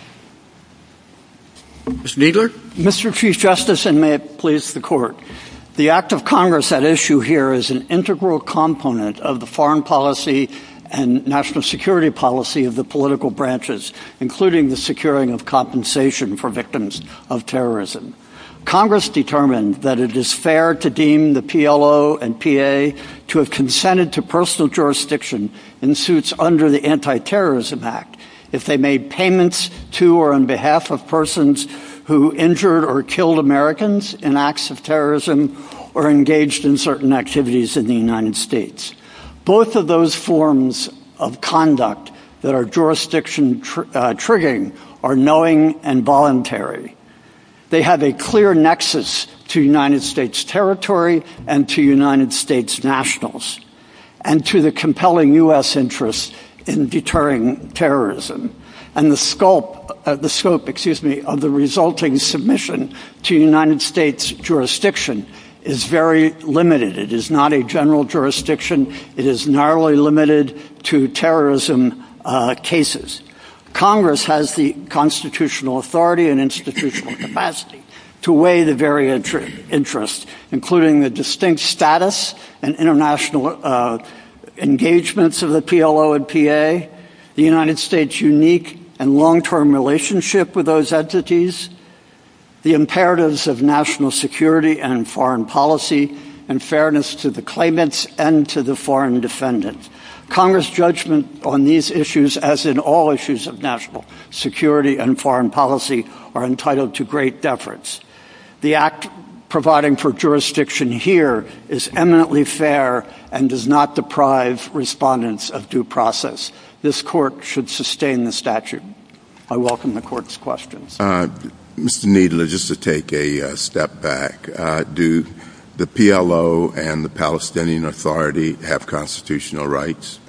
Mister Kneedler? Mister Chief Justice, and may it please the Court, the act of Congress at issue here is an integral component of the foreign policy and national security policy of the political branches, including the securing of compensation for victims of terrorism. Congress determined that it is fair to deem the P L O and P A to have consented to personal jurisdiction in suits under the Anti-Terrorism Act if they made payments to or on behalf of persons who injured or killed Americans in acts of terrorism or engaged in certain activities in the United States. Both of those forms of conduct that are jurisdiction tr- uh, triggering are knowing and voluntary. They have a clear nexus to United States territory and to United States nationals, and to the compelling U S interests in deterring terrorism. And the scope, uh, the scope, excuse me, of the resulting submission to United States jurisdiction is very limited. It is not a general jurisdiction. It is narrowly limited to terrorism uh, cases. Congress has the constitutional authority and institutional capacity to weigh the very inter- interests, including the distinct status and international uh, engagements of the P L O and P A, the United States' unique and long-term relationship with those entities, the imperatives of national security and foreign policy, and fairness to the claimants and to the foreign defendants. Congress' judgment on these issues, as in all issues of national security and foreign policy, are entitled to great deference. The Act providing for jurisdiction here is eminently fair and does not deprive respondents of due process. This Court should sustain the statute. I welcome the Court's questions. Uh, Mister Kneedler, just to take a uh, step back, uh, do the P L O and the Palestinian Authority have constitutional rights?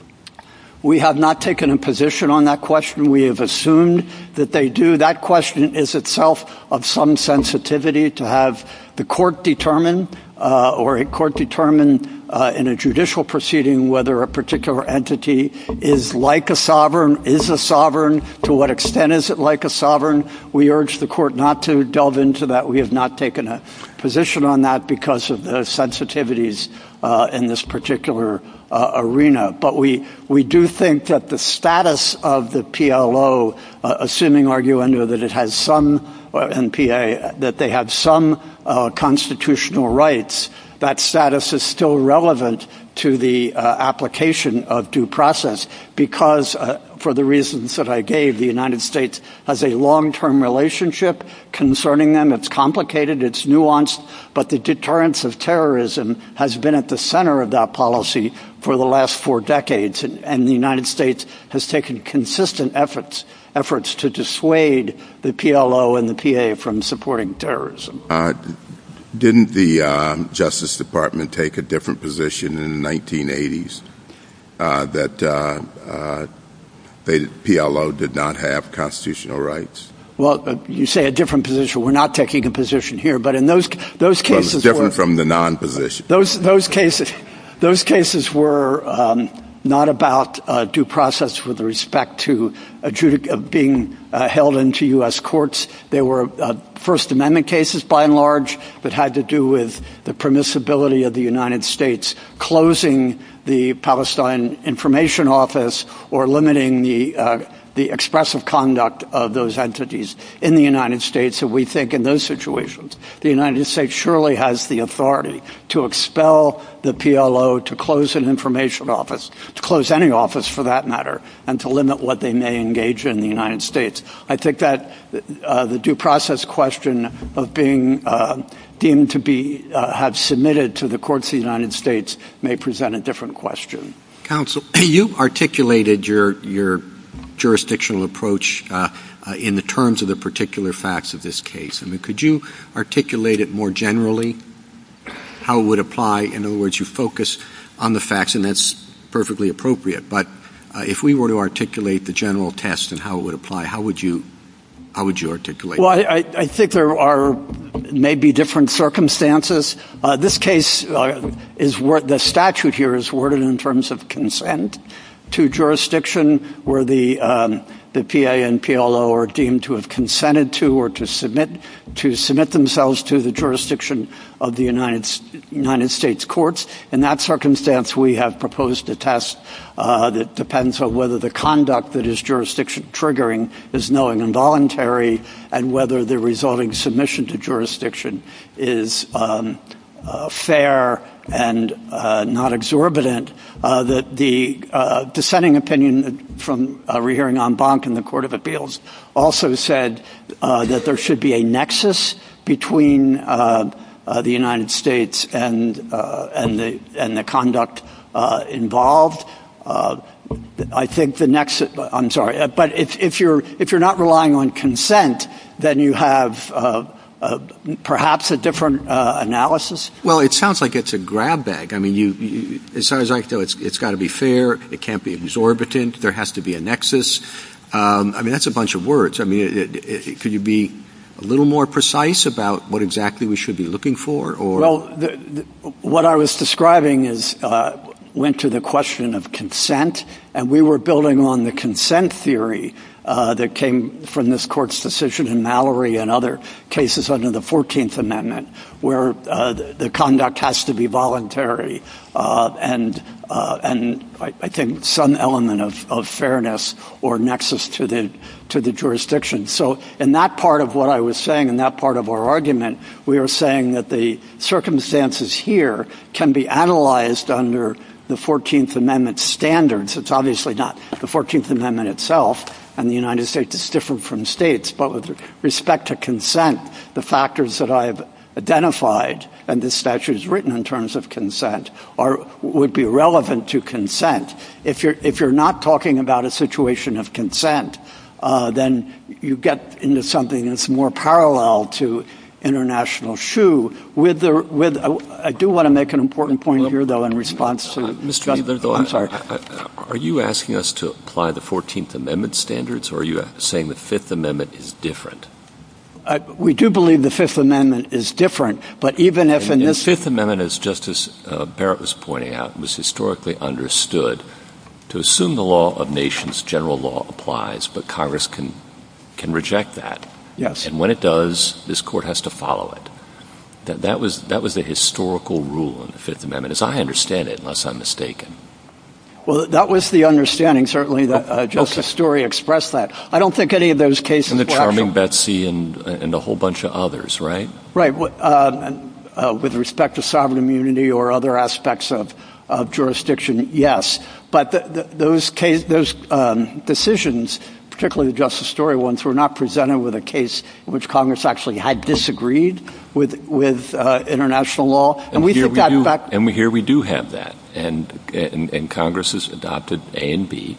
We have not taken a position on that question. We have assumed that they do. That question is itself of some sensitivity to have the court determine uh, or a court determine uh, in a judicial proceeding whether a particular entity is like a sovereign, is a sovereign, to what extent is it like a sovereign. We urge the court not to delve into that. We have not taken a position on that because of the sensitivities uh, in this particular Uh, arena. But we, we do think that the status of the P L O, uh, assuming arguendo that it has some, uh, and P A, that they have some uh, constitutional rights, that status is still relevant to the uh, application of due process because, uh, for the reasons that I gave, the United States has a long-term relationship concerning them. It's complicated, it's nuanced, but the deterrence of terrorism has been at the center of that policy for the last four decades, and, and the United States has taken consistent efforts efforts to dissuade the P L O and the P A from supporting terrorism. Uh, didn't the uh, Justice Department take a different position in the nineteen eighties uh, that uh, uh, they, P L O did not have constitutional rights? Well, uh, you say a different position. We're not taking a position here, but in those those cases, well, it's different were, from the non-position. Those those cases, those cases were um, not about uh, due process with respect to adjudic- uh, being uh, held into U S courts. They were uh, First Amendment cases, by and large, that had to do with the permissibility of the United States closing the Palestine Information Office or limiting the uh, the expressive conduct of those entities in the United States. And we think in those situations, the United States surely has the authority to expel the P L O, to close an information office, to close any office for that matter, and to limit what they may engage in in the United States. I think that uh, the due process question of being uh, deemed to be uh, have submitted to the courts of the United States may present a different question. Counsel, you articulated your your jurisdictional approach uh, uh, in the terms of the particular facts of this case. I mean, could you articulate it more generally, how it would apply? In other words, you focus on the facts, and that's perfectly appropriate. But uh, if we were to articulate the general test and how it would apply, how would you how would you articulate well, it? Well, I, I think there are maybe different circumstances. Uh, this case uh, is wor- the statute here is worded in terms of consent to jurisdiction, where the um, the P A and P L O are deemed to have consented to or to submit to submit themselves to the jurisdiction of the United United States courts. In that circumstance, we have proposed a test uh, that depends on whether the conduct that is jurisdiction triggering is knowing and voluntary, and whether the resulting submission to jurisdiction is um, uh, fair and uh, not exorbitant. Uh, the the uh, dissenting opinion from a rehearing en banc in the Court of Appeals also said uh, that there should be a nexus between uh, uh, the United States and uh, and the and the conduct uh, involved. Uh, I think the nexus. I'm sorry, but if if you're if you're not relying on consent, then you have Uh, Uh, perhaps a different uh, analysis? Well, it sounds like it's a grab bag. I mean, you, you as far as I can tell, it's, it's got to be fair. It can't be exorbitant. There has to be a nexus. Um, I mean, that's a bunch of words. I mean, it, it, it, could you be a little more precise about what exactly we should be looking for? Or well, the, the, what I was describing is uh, went to the question of consent, and we were building on the consent theory Uh, that came from this court's decision in Mallory and other cases under the fourteenth Amendment, where uh, the, the conduct has to be voluntary uh, and uh, and I, I think some element of, of fairness or nexus to the to the jurisdiction. So in that part of what I was saying, in that part of our argument, we are saying that the circumstances here can be analyzed under the fourteenth Amendment standards. It's obviously not the fourteenth Amendment itself, and the United States is different from states. But with respect to consent, the factors that I have identified, and this statute is written in terms of consent, are would be relevant to consent. If you're if you're not talking about a situation of consent, uh, then you get into something that's more parallel to international shoe. With the with, uh, I do want to make an important point well, here, though, in response to uh, Mister Kneedler, though. I'm sorry. I, I, are you asking us to apply the fourteenth Amendment standards, or are you saying the Fifth Amendment is different? Uh, we do believe the Fifth Amendment is different, but even if and, in this Fifth Amendment, as Justice uh, Barrett was pointing out, was historically understood to assume the law of nations, general law applies, but Congress can can reject that. Yes. And when it does, this court has to follow it. That that was that was the historical rule in the Fifth Amendment, as I understand it, unless I'm mistaken. Well, that was the understanding, certainly, that uh, Justice okay. Story expressed that. I don't think any of those cases and the were Charming actual... Betsy and and a whole bunch of others, right? Right. Uh, uh, with respect to sovereign immunity or other aspects of, of jurisdiction, yes. But the, the, those case, those um, decisions, particularly the Justice Story ones, were not presented with a case in which Congress actually had disagreed with with uh, international law, and, and we think we that do, back. And we, here we do have that, and, and and Congress has adopted A and B.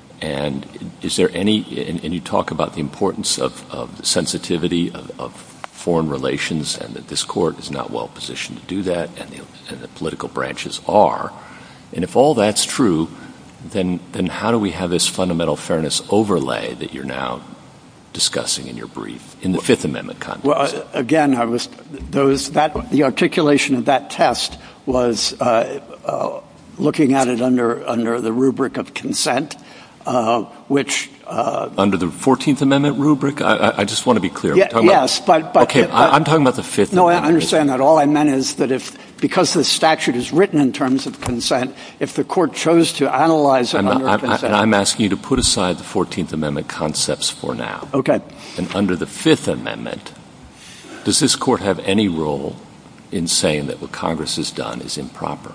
And is there any? And, and you talk about the importance of of the sensitivity of, of foreign relations, and that this court is not well positioned to do that, and the and the political branches are. And if all that's true, then then how do we have this fundamental fairness overlay that you're now discussing in your brief in the Fifth Amendment context? Well, again, I was those that the articulation of that test was uh, uh, looking at it under under the rubric of consent, uh, which uh, under the Fourteenth Amendment rubric. I, I just want to be clear. Yeah, yes, about, but, but okay, but, I, I'm talking about the Fifth. No, Amendment. I understand that. All I meant is that if because the statute is written in terms of consent, if the court chose to analyze it I'm under not, consent, I, and I'm asking you to put aside the Fourteenth Amendment concepts for now. Okay. And under the Fifth Amendment, does this court have any role in saying that what Congress has done is improper?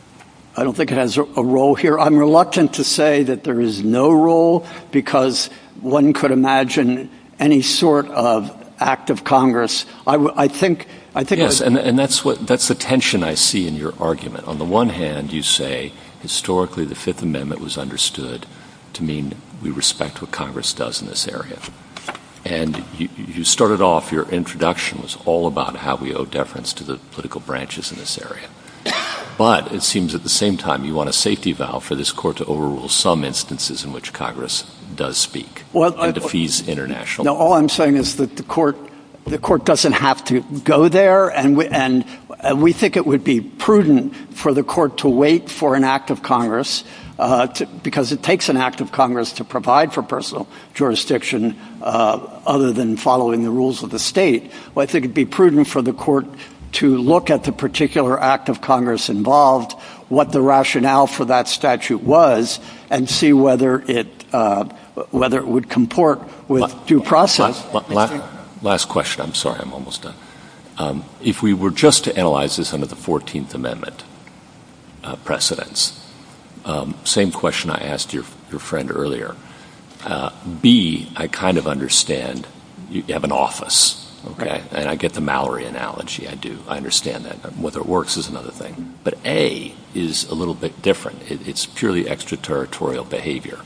I don't think it has a, a role here. I'm reluctant to say that there is no role because one could imagine any sort of act of Congress. I, w- I think. I think. Yes, and, and that's what that's the tension I see in your argument. On the one hand, you say historically the Fifth Amendment was understood to mean we respect what Congress does in this area. And you, you started off, your introduction was all about how we owe deference to the political branches in this area. But it seems at the same time you want a safety valve for this court to overrule some instances in which Congress does speak well, and defies international. No, all I'm saying is that the court the court doesn't have to go there, and we, and uh, we think it would be prudent for the court to wait for an act of Congress uh, to, because it takes an act of Congress to provide for personal jurisdiction uh, other than following the rules of the state. Well, I think it'd be prudent for the court to look at the particular act of Congress involved, what the rationale for that statute was, and see whether it uh, whether it would comport with la- due process. La- la- la- last question. I'm sorry, I'm almost done. Um, if we were just to analyze this under the Fourteenth Amendment uh, precedents, um, same question I asked your your friend earlier. Uh, B, I kind of understand. You have an office. Okay, and I get the Mallory analogy. I do. I understand that. Whether it works is another thing. But A is a little bit different. It, it's purely extraterritorial behavior.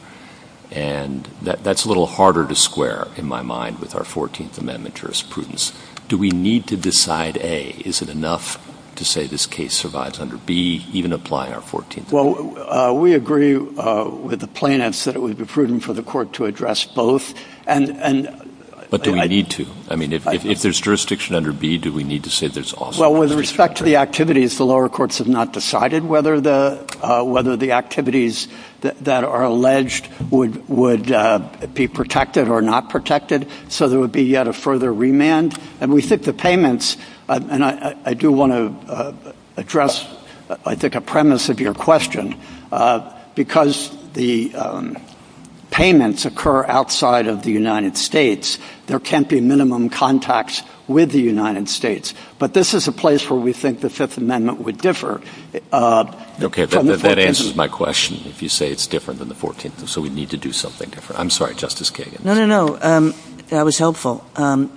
And that, that's a little harder to square in my mind with our Fourteenth Amendment jurisprudence. Do we need to decide A? Is it enough to say this case survives under B, even applying our Fourteenth Amendment? Well, uh, we agree uh, with the plaintiffs that it would be prudent for the court to address both. And, and But do we I, need to? I mean, if, if, if there's jurisdiction under B, do we need to say there's also well, with respect to the activities, the lower courts have not decided whether the uh, whether the activities that, that are alleged would would uh, be protected or not protected. So there would be yet a further remand. And we think the payments, uh, and I, I do want to uh, address, I think, a premise of your question, uh, because the um, payments occur outside of the United States, there can't be minimum contacts with the United States. But this is a place where we think the Fifth Amendment would differ. Uh, okay, that, that, that answers my question, if you say it's different than the Fourteenth, so we need to do something different. I'm sorry, Justice Kagan. No, no, no. Um, that was helpful. Um,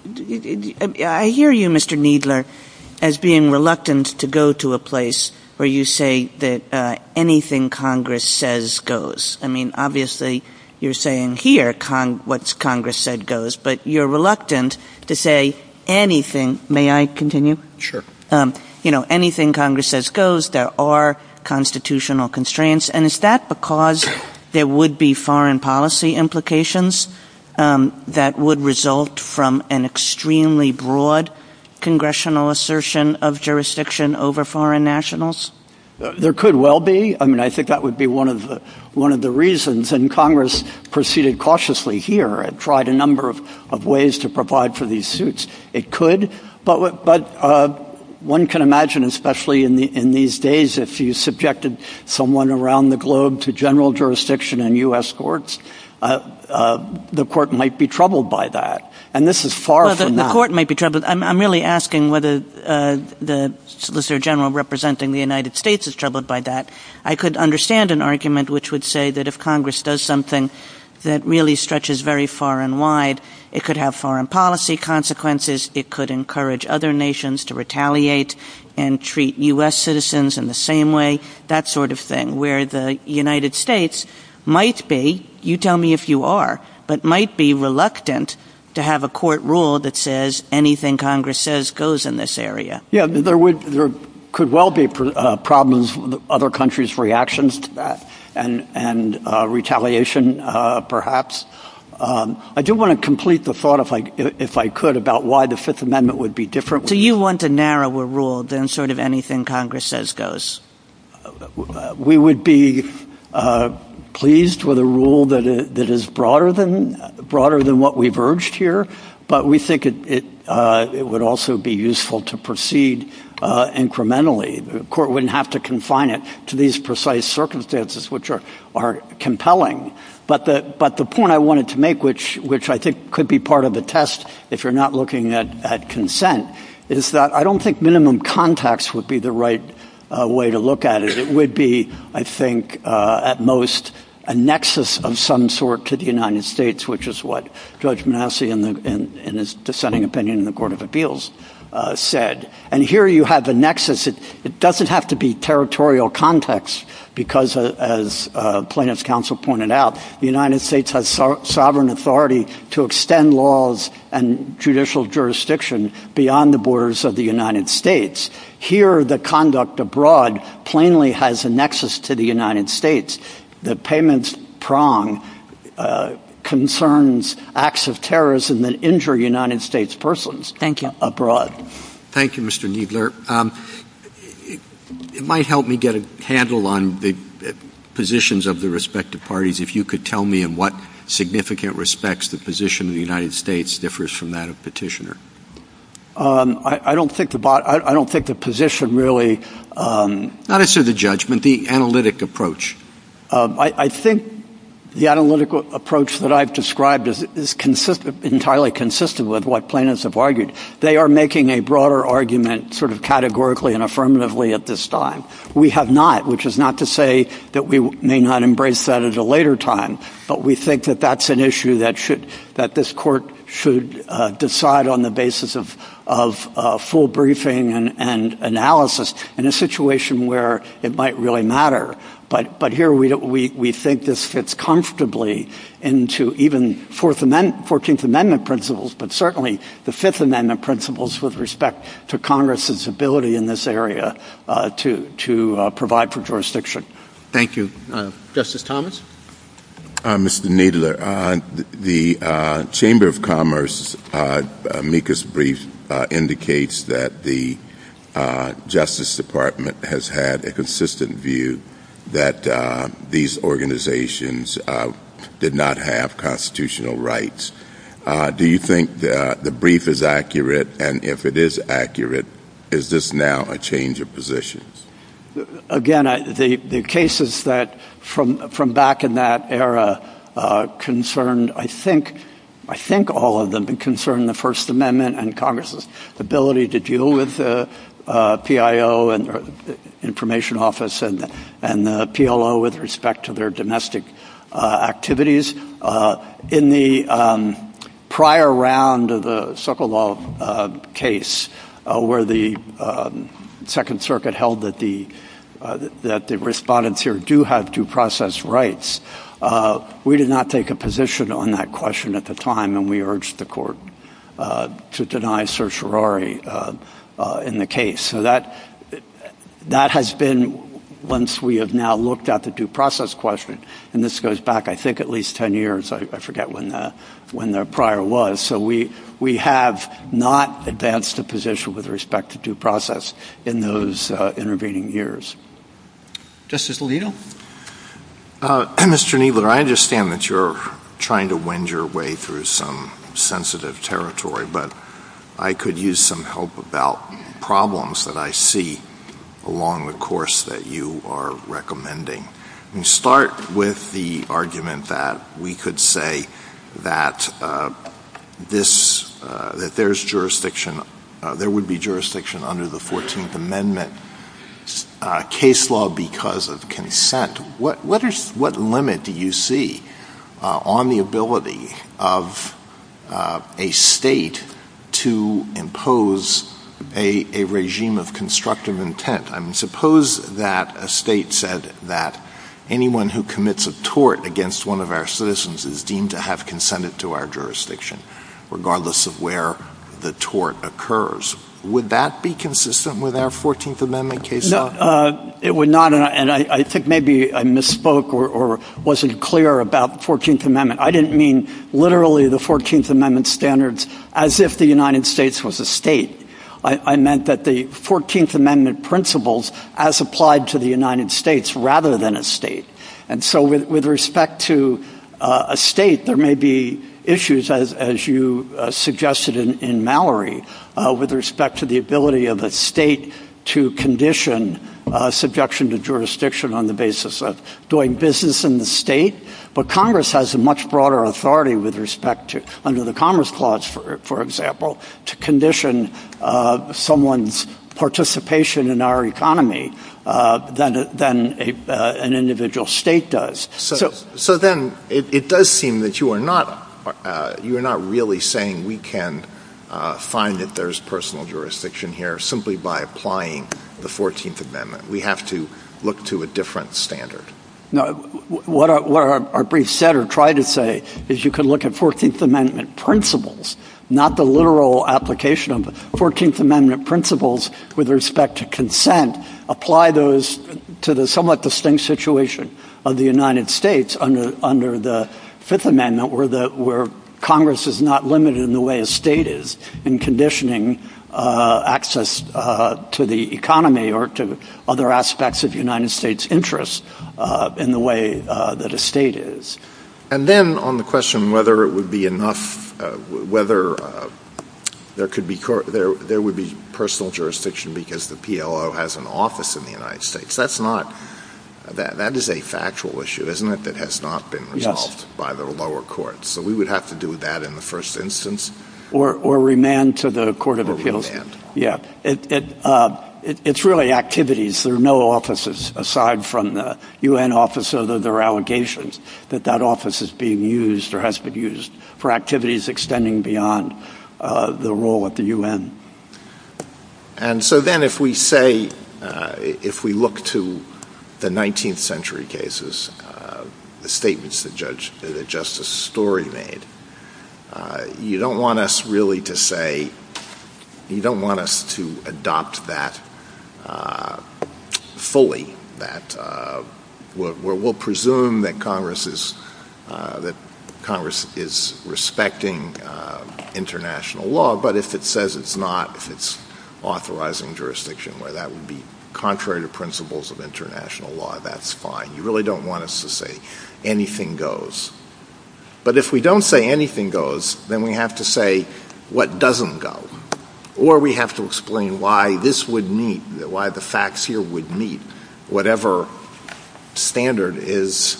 I hear you, Mister Kneedler, as being reluctant to go to a place where you say that uh, anything Congress says goes. I mean, obviously, you're saying here con- what Congress said goes, but you're reluctant to say anything. May I continue? Sure. Um, you know, anything Congress says goes. There are constitutional constraints. And is that because there would be foreign policy implications um, that would result from an extremely broad congressional assertion of jurisdiction over foreign nationals? There could well be. I mean, I think that would be one of the one of the reasons. And Congress proceeded cautiously here and tried a number of, of ways to provide for these suits. It could, but but uh, one can imagine, especially in the in these days, if you subjected someone around the globe to general jurisdiction in U S courts, uh, uh, the court might be troubled by that. And this is far well, the, from the that. The court might be troubled. I'm, I'm really asking whether uh, the Solicitor General representing the United States is troubled by that. I could understand an argument which would say that if Congress does something that really stretches very far and wide, it could have foreign policy consequences. It could encourage other nations to retaliate and treat U S citizens in the same way, that sort of thing, where the United States might be, you tell me if you are, but might be reluctant to have a court rule that says anything Congress says goes in this area. Yeah, there would there could well be uh, problems with other countries' reactions to that. and, and uh, retaliation, uh, perhaps. Um, I do want to complete the thought, if I if I could, about why the Fifth Amendment would be different. So you want a narrower rule than sort of anything Congress says goes? Uh, we would be uh, pleased with a rule that is, that is broader than broader than what we've urged here, but we think it it, uh, it would also be useful to proceed uh, incrementally. The court wouldn't have to confine it to these precise circumstances, which are are compelling. But the but the point I wanted to make, which which I think could be part of the test if you're not looking at, at consent, is that I don't think minimum contacts would be the right uh, way to look at it. It would be, I think, uh, at most a nexus of some sort to the United States, which is what Judge Manasseh in, the, in, in his dissenting opinion in the Court of Appeals uh, said. And here you have a nexus. It, it doesn't have to be territorial context, because, uh, as uh, plaintiff's counsel pointed out, the United States has so- sovereign authority to extend laws and judicial jurisdiction beyond the borders of the United States. Here, the conduct abroad plainly has a nexus to the United States. The payments prong uh, concerns acts of terrorism that injure United States persons Thank you. abroad. Thank you, Mister Kneedler. Um, It might help me get a handle on the positions of the respective parties if you could tell me in what significant respects the position of the United States differs from that of petitioner. Um, I, I don't think the I, I don't think the position really. Um, Not as to the judgment, the analytic approach. Um, I, I think the analytical approach that I've described is, is consistent, entirely consistent with what plaintiffs have argued. They are making a broader argument sort of categorically and affirmatively at this time. We have not, which is not to say that we may not embrace that at a later time, but we think that that's an issue that should, that this court should uh, decide on the basis of, of uh, full briefing and, and analysis in a situation where it might really matter. But, but here we, we, we think this fits comfortably into even Fourth Amendment, Fourteenth Amendment principles, but certainly the Fifth Amendment principles with respect to Congress's ability in this area uh, to, to uh, provide for jurisdiction. Thank you. Uh, Justice Thomas? Uh, Mister Kneedler, uh, the uh, Chamber of Commerce uh, amicus brief uh, indicates that the uh, Justice Department has had a consistent view that uh, these organizations uh, did not have constitutional rights. Uh, do you think the, the brief is accurate? And if it is accurate, is this now a change of positions? Again, I, the, the cases that from from back in that era uh, concerned, I think, I think all of them concerned the First Amendment and Congress's ability to deal with uh, uh, P I O and uh, Information Office and and the P L O with respect to their domestic uh, activities. Uh, in the um, prior round of the Sokolov uh, case, uh, where the um, Second Circuit held that the uh, that the respondents here do have due process rights, uh, we did not take a position on that question at the time, and we urged the court uh, to deny certiorari uh, uh, in the case. So that that has been, once we have now looked at the due process question, and this goes back, I think, at least ten years. I, I forget when the when the prior was. So we we have not advanced a position with respect to due process in those uh, intervening years. Justice Alito? Uh, Mister Kneedler, I understand that you're trying to wend your way through some sensitive territory, but I could use some help about problems that I see along the course that you are recommending. We start with the argument that we could say that uh, this uh, that there's jurisdiction, uh, there would be jurisdiction under the fourteenth Amendment uh, case law because of consent. What what is what limit do you see uh, on the ability of uh, a state to impose A, a regime of constructive intent? I mean, suppose that a state said that anyone who commits a tort against one of our citizens is deemed to have consented to our jurisdiction, regardless of where the tort occurs. would that be consistent with our fourteenth Amendment case no, law? Uh, it would not, and I, and I, I think maybe I misspoke or, or wasn't clear about the fourteenth Amendment. I didn't mean literally the fourteenth Amendment standards as if the United States was a state. I, I meant that the fourteenth Amendment principles as applied to the United States rather than a state. And so with, with respect to uh, a state, there may be issues, as, as you uh, suggested in, in Mallory, uh, with respect to the ability of a state to condition uh, subjection to jurisdiction on the basis of doing business in the state. But Congress has a much broader authority with respect to, under the Commerce Clause, for, for example, to condition uh, someone's participation in our economy uh, than, than a, uh, an individual state does. So, so, so then it, it does seem that you are not uh, you are not really saying we can uh, find that there's personal jurisdiction here simply by applying the fourteenth Amendment. We have to look to a different standard. No, what our, what our, our brief said or tried to say is you could look at fourteenth Amendment principles, not the literal application of fourteenth Amendment principles with respect to consent, apply those to the somewhat distinct situation of the United States under under the Fifth Amendment, where the where Congress is not limited in the way a state is in conditioning uh, access uh, to the economy or to other aspects of United States interests uh, in the way uh, that a state is. And then on the question whether it would be enough, uh, whether uh, there could be cor- there there would be personal jurisdiction because the P L O has an office in the United States. That's not that that is a factual issue, isn't it? That has not been resolved yes. by the lower courts. So we would have to do that in the first instance, or or remand to the Court of or Appeals. Remand. Yeah, it it. Uh, It, it's really activities. There are no offices aside from the U N office, although there are allegations that that office is being used or has been used for activities extending beyond uh, the role at the U N. And so then if we say, uh, if we look to the nineteenth century cases, uh, the statements that, Judge, that Justice Story made, uh, you don't want us really to say, you don't want us to adopt that Uh, fully, that uh, we'll, we'll presume that Congress is uh, that Congress is respecting uh, international law, but if it says it's not, if it's authorizing jurisdiction where that would be contrary to principles of international law, that's fine. You really don't want us to say anything goes. But if we don't say anything goes, then we have to say what doesn't go. Or we have to explain why this would meet, why the facts here would meet whatever standard is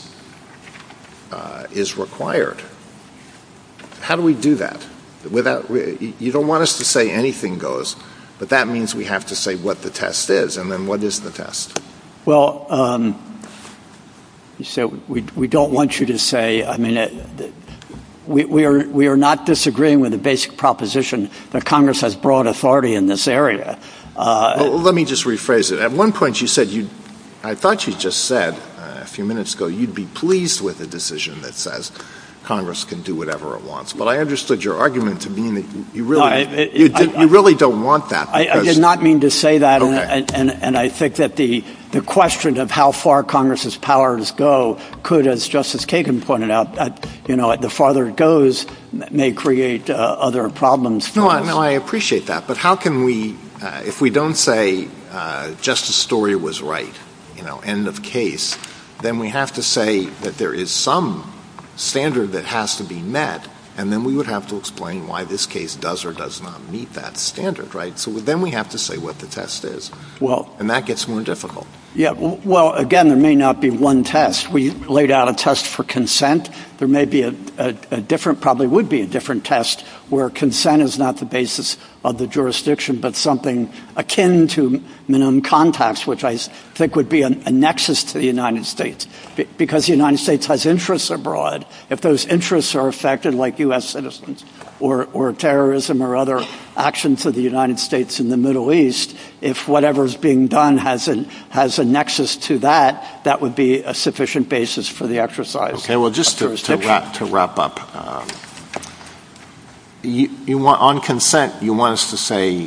uh, is required. How do we do that? Without, you don't want us to say anything goes, but that means we have to say what the test is, and then what is the test? Well, um, you said we we don't want you to say. I mean. It, We, we are we are not disagreeing with the basic proposition that Congress has broad authority in this area. Uh, well, let me just rephrase it. At one point, you said you. I thought you just said uh, a few minutes ago you'd be pleased with a decision that says Congress can do whatever it wants. But I understood your argument to mean that you really no, I, it, you, did, I, you really don't want that. I, I did not mean to say that, okay. and, and and I think that the. The question of how far Congress's powers go could, as Justice Kagan pointed out, at, you know, the farther it goes, may create uh, other problems. For no, us. I, no, I appreciate that. But how can we, uh, if we don't say uh, Justice Story was right, you know, end of case, then we have to say that there is some standard that has to be met, and then we would have to explain why this case does or does not meet that standard, right? So then we have to say what the test is. Well, and that gets more difficult. Yeah, well, again, there may not be one test. We laid out a test for consent. There may be a, a, a different, probably would be a different test where consent is not the basis of the jurisdiction, but something akin to minimum contacts, which I think would be a, a nexus to the United States. Be, because the United States has interests abroad, if those interests are affected, like U S citizens, or, or terrorism or other actions of the United States in the Middle East, if whatever is being done has a, has a nexus to that, that would be a sufficient basis for the exercise. Okay, well, just to, to, wrap, to wrap up, um, you, you want, on consent, you want us to say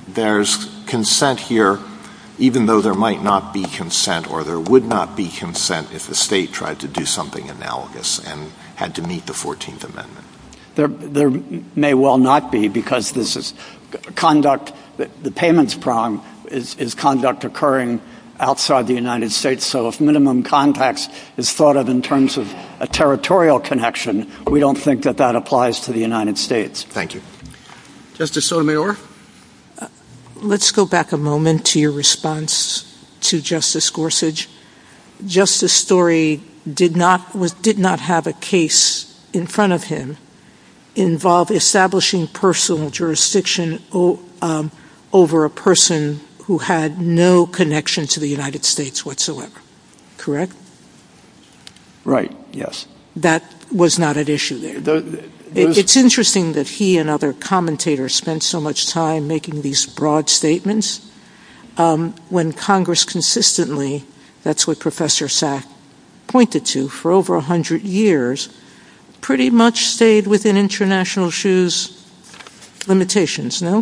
there's consent here, even though there might not be consent or there would not be consent if the state tried to do something analogous and had to meet the fourteenth Amendment? There, there may well not be, because this is conduct, the, the payments prong is, is conduct occurring outside the United States. So if minimum contacts is thought of in terms of a territorial connection, we don't think that that applies to the United States. Thank you. Justice Sotomayor? Uh, let's go back a moment to your response to Justice Gorsuch. Justice Story did not was did not have a case in front of him involve establishing personal jurisdiction o- um, over a person who had no connection to the United States whatsoever. Correct? Right, yes. That was not at issue there. The, it, it's interesting that he and other commentators spent so much time making these broad statements um, when Congress consistently, that's what Professor Sack pointed to, for over a hundred years, pretty much stayed within international shoes limitations, no?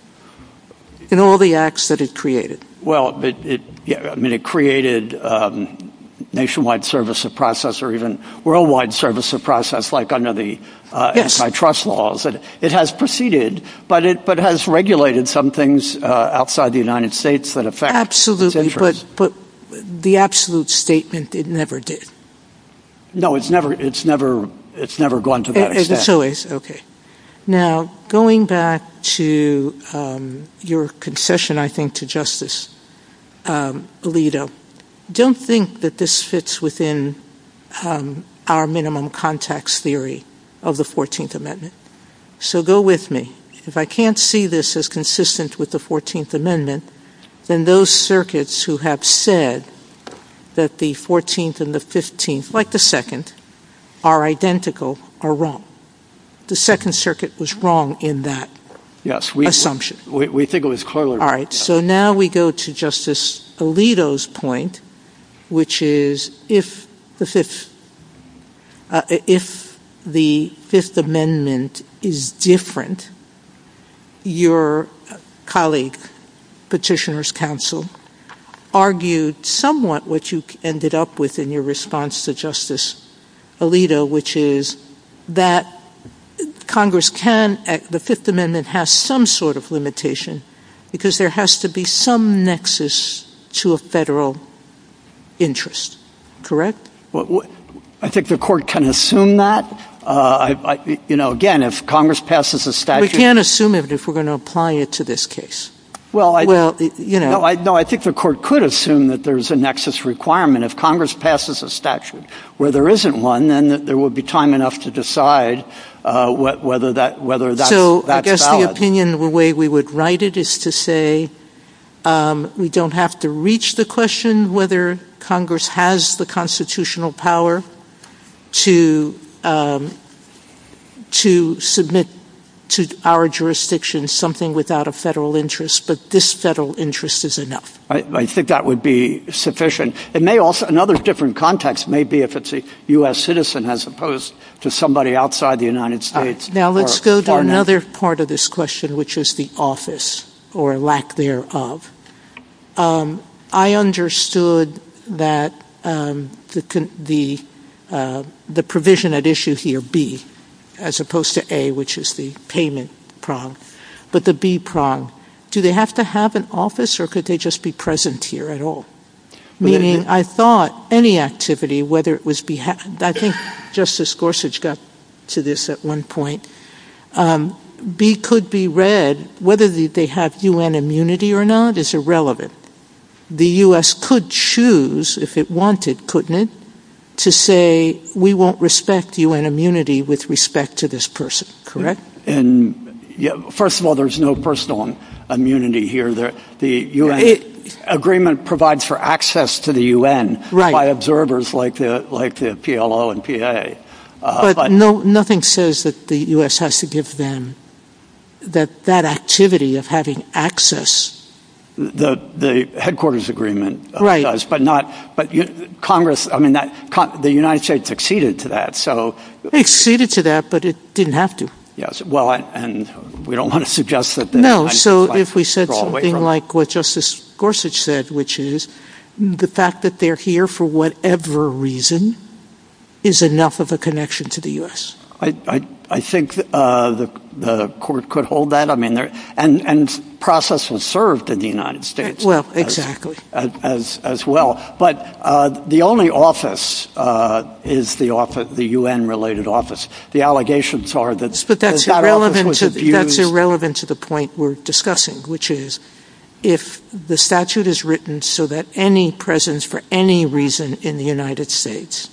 In all the acts that it created. Well, it, it yeah, I mean, it created um, nationwide service of process or even worldwide service of process, like under the uh, yes. antitrust laws. It, it has proceeded, but it but has regulated some things uh, outside the United States that affect absolutely, its interests. but but the absolute statement it never did. No, it's never it's never it's never gone to that it, extent. It's always okay. Now, going back to um, your concession, I think, to Justice um, Alito, don't think that this fits within um, our minimum contacts theory of the fourteenth Amendment. So go with me. If I can't see this as consistent with the fourteenth Amendment, then those circuits who have said that the fourteenth and the fifteenth, like the second, are identical are wrong. The Second Circuit was wrong in that yes, we, assumption. We, we think it was clearly wrong. All right, yes. So now we go to Justice Alito's point, which is if the Fifth, uh, if the Fifth Amendment is different, your colleague, Petitioner's Counsel, argued somewhat what you ended up with in your response to Justice Alito, which is that Congress can, the Fifth Amendment has some sort of limitation because there has to be some nexus to a federal interest. Correct? Well, I think the court can assume that. Uh, I, I, you know, again, if Congress passes a statute, we can't assume it if we're going to apply it to this case. Well, I, well, you know, no I, no, I think the court could assume that there's a nexus requirement. If Congress passes a statute where there isn't one, then there would be time enough to decide uh, wh- whether that whether that's so. That's I guess valid. The opinion, the way we would write it, is to say um, we don't have to reach the question whether Congress has the constitutional power to um, to submit to our jurisdiction something without a federal interest, but this federal interest is enough. I, I think that would be sufficient. It may also, another different context may be if it's a U S citizen as opposed to somebody outside the United States. Right. Now let's go to another entry. part of this question, which is the office or lack thereof. Um, I understood that um, the the uh, the provision at issue here, B, as opposed to A, which is the payment prong. But the B prong, do they have to have an office or could they just be present here at all? Well, Meaning, they, they, I thought any activity, whether it was beha- I think Justice Gorsuch got to this at one point, um, B could be read, whether the, they have U N immunity or not is irrelevant. The U S could choose, if it wanted, couldn't it, to say we won't respect U N immunity with respect to this person, correct? And yeah, first of all, there's no personal immunity here. The, the U N it, agreement provides for access to the U N right. by observers like the like the P L O and P A. Uh, but, but no, nothing says that the U S has to give them that that activity of having access. The the headquarters agreement uh, right. does, but not. But you, Congress, I mean, that con, the United States acceded to that. So it acceded to that, but it didn't have to. Yes. Well, I, and we don't want to suggest that. The no. So if we said something like what Justice Gorsuch said, which is the fact that they're here for whatever reason is enough of a connection to the U S. I, I, I think uh, the the court could hold that. I mean, there and and process was served in the United States. Well, exactly as as, as well. But uh, the only office uh, is the office, the U N related office. The allegations are that, but that's that irrelevant that to that's irrelevant to the point we're discussing, which is if the statute is written so that any presence for any reason in the United States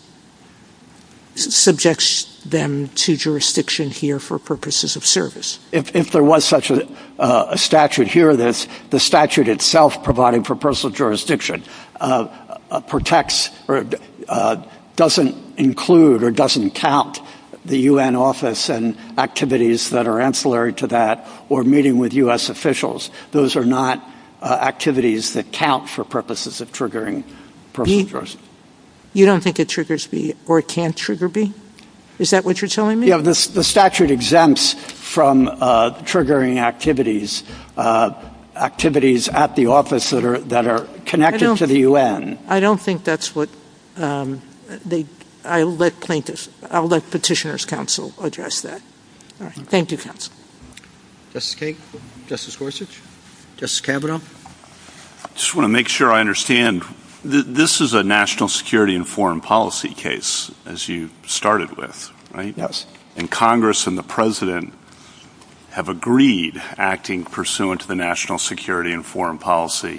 subjects them to jurisdiction here for purposes of service. If, if there was such a, uh, a statute here, this, the statute itself providing for personal jurisdiction uh, uh, protects or uh, doesn't include or doesn't count the U N office and activities that are ancillary to that or meeting with U S officials. Those are not uh, activities that count for purposes of triggering personal B, jurisdiction. You don't think it triggers B or it can't trigger B? Is that what you're telling me? Yeah, this, the statute exempts from uh, triggering activities, uh, activities at the office that are that are connected to the U N. I don't think that's what um, they. I'll let plaintiffs. I'll let petitioners' counsel address that. All right. Thank you, counsel. Justice Kagan, Justice Gorsuch, Justice Kavanaugh. Just want to make sure I understand. This is a national security and foreign policy case, as you started with, right? Yes. And Congress and the President have agreed, acting pursuant to the national security and foreign policy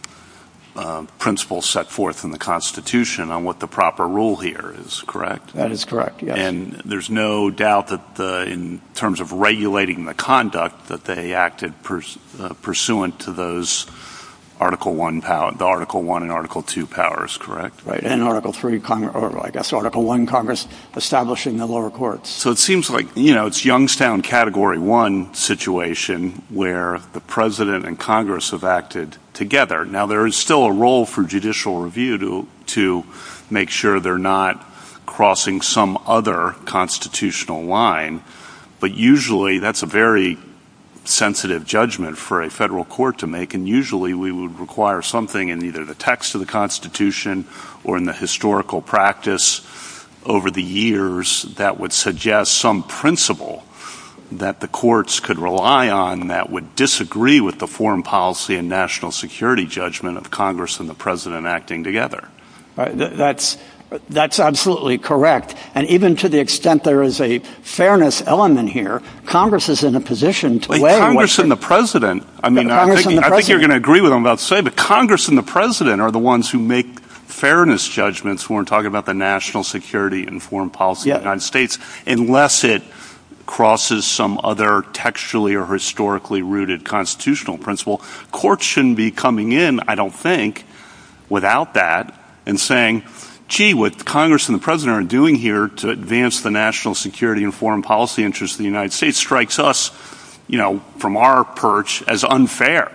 uh, principles set forth in the Constitution on what the proper rule here is, correct? That is correct, yes. And there's no doubt that the, in terms of regulating the conduct, that they acted pers- uh, pursuant to those Article One power, the Article One and Article Two powers, correct? Right, and Article Three, Congress, or I guess Article One, Congress establishing the lower courts. So it seems like you know it's Youngstown Category One situation where the President and Congress have acted together. Now there is still a role for judicial review to to make sure they're not crossing some other constitutional line, but usually that's a very sensitive judgment for a federal court to make, and usually we would require something in either the text of the Constitution or in the historical practice over the years that would suggest some principle that the courts could rely on that would disagree with the foreign policy and national security judgment of Congress and the President acting together. Right, that's That's absolutely correct. And even to the extent there is a fairness element here, Congress is in a position to well, weigh Congress and the President, I mean, I think, I think you're going to agree with what I'm about to say, but Congress and the President are the ones who make fairness judgments when we're talking about the national security and foreign policy yeah. of the United States, unless it crosses some other textually or historically rooted constitutional principle. Courts shouldn't be coming in, I don't think, without that and saying, gee, what Congress and the President are doing here to advance the national security and foreign policy interests of the United States strikes us, you know, from our perch as unfair.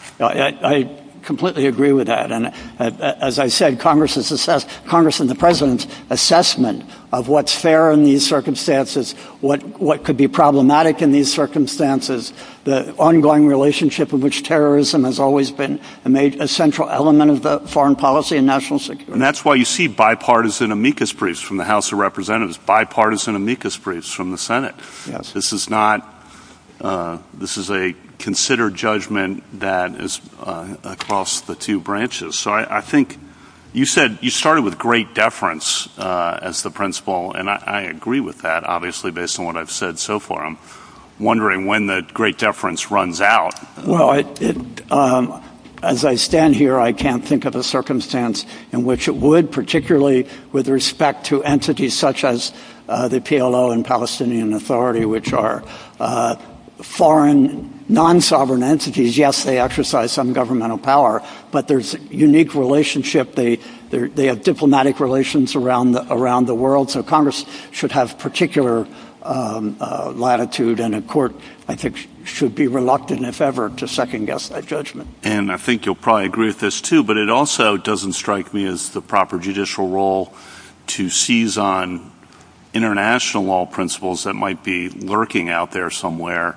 I, I completely agree with that. And uh, as I said, Congress is assess- Congress and the President's assessment of what's fair in these circumstances, what what could be problematic in these circumstances, the ongoing relationship in which terrorism has always been a, major, a central element of the foreign policy and national security. And that's why you see bipartisan amicus briefs from the House of Representatives, bipartisan amicus briefs from the Senate. Yes. This is not uh, this is a considered judgment that is uh, across the two branches. So I, I think you said you started with great deference uh, as the principle, and I, I agree with that, obviously, based on what I've said so far. I'm wondering when the great deference runs out. Well, it, it, um, as I stand here, I can't think of a circumstance in which it would, particularly with respect to entities such as uh, the P L O and Palestinian Authority, which are uh, foreign non-sovereign entities. Yes, they exercise some governmental power, but there's a unique relationship. They they have diplomatic relations around the around the world. So Congress should have particular um, uh, latitude, and a court, I think, should be reluctant, if ever, to second-guess that judgment. And I think you'll probably agree with this too. But it also doesn't strike me as the proper judicial role to seize on international law principles that might be lurking out there somewhere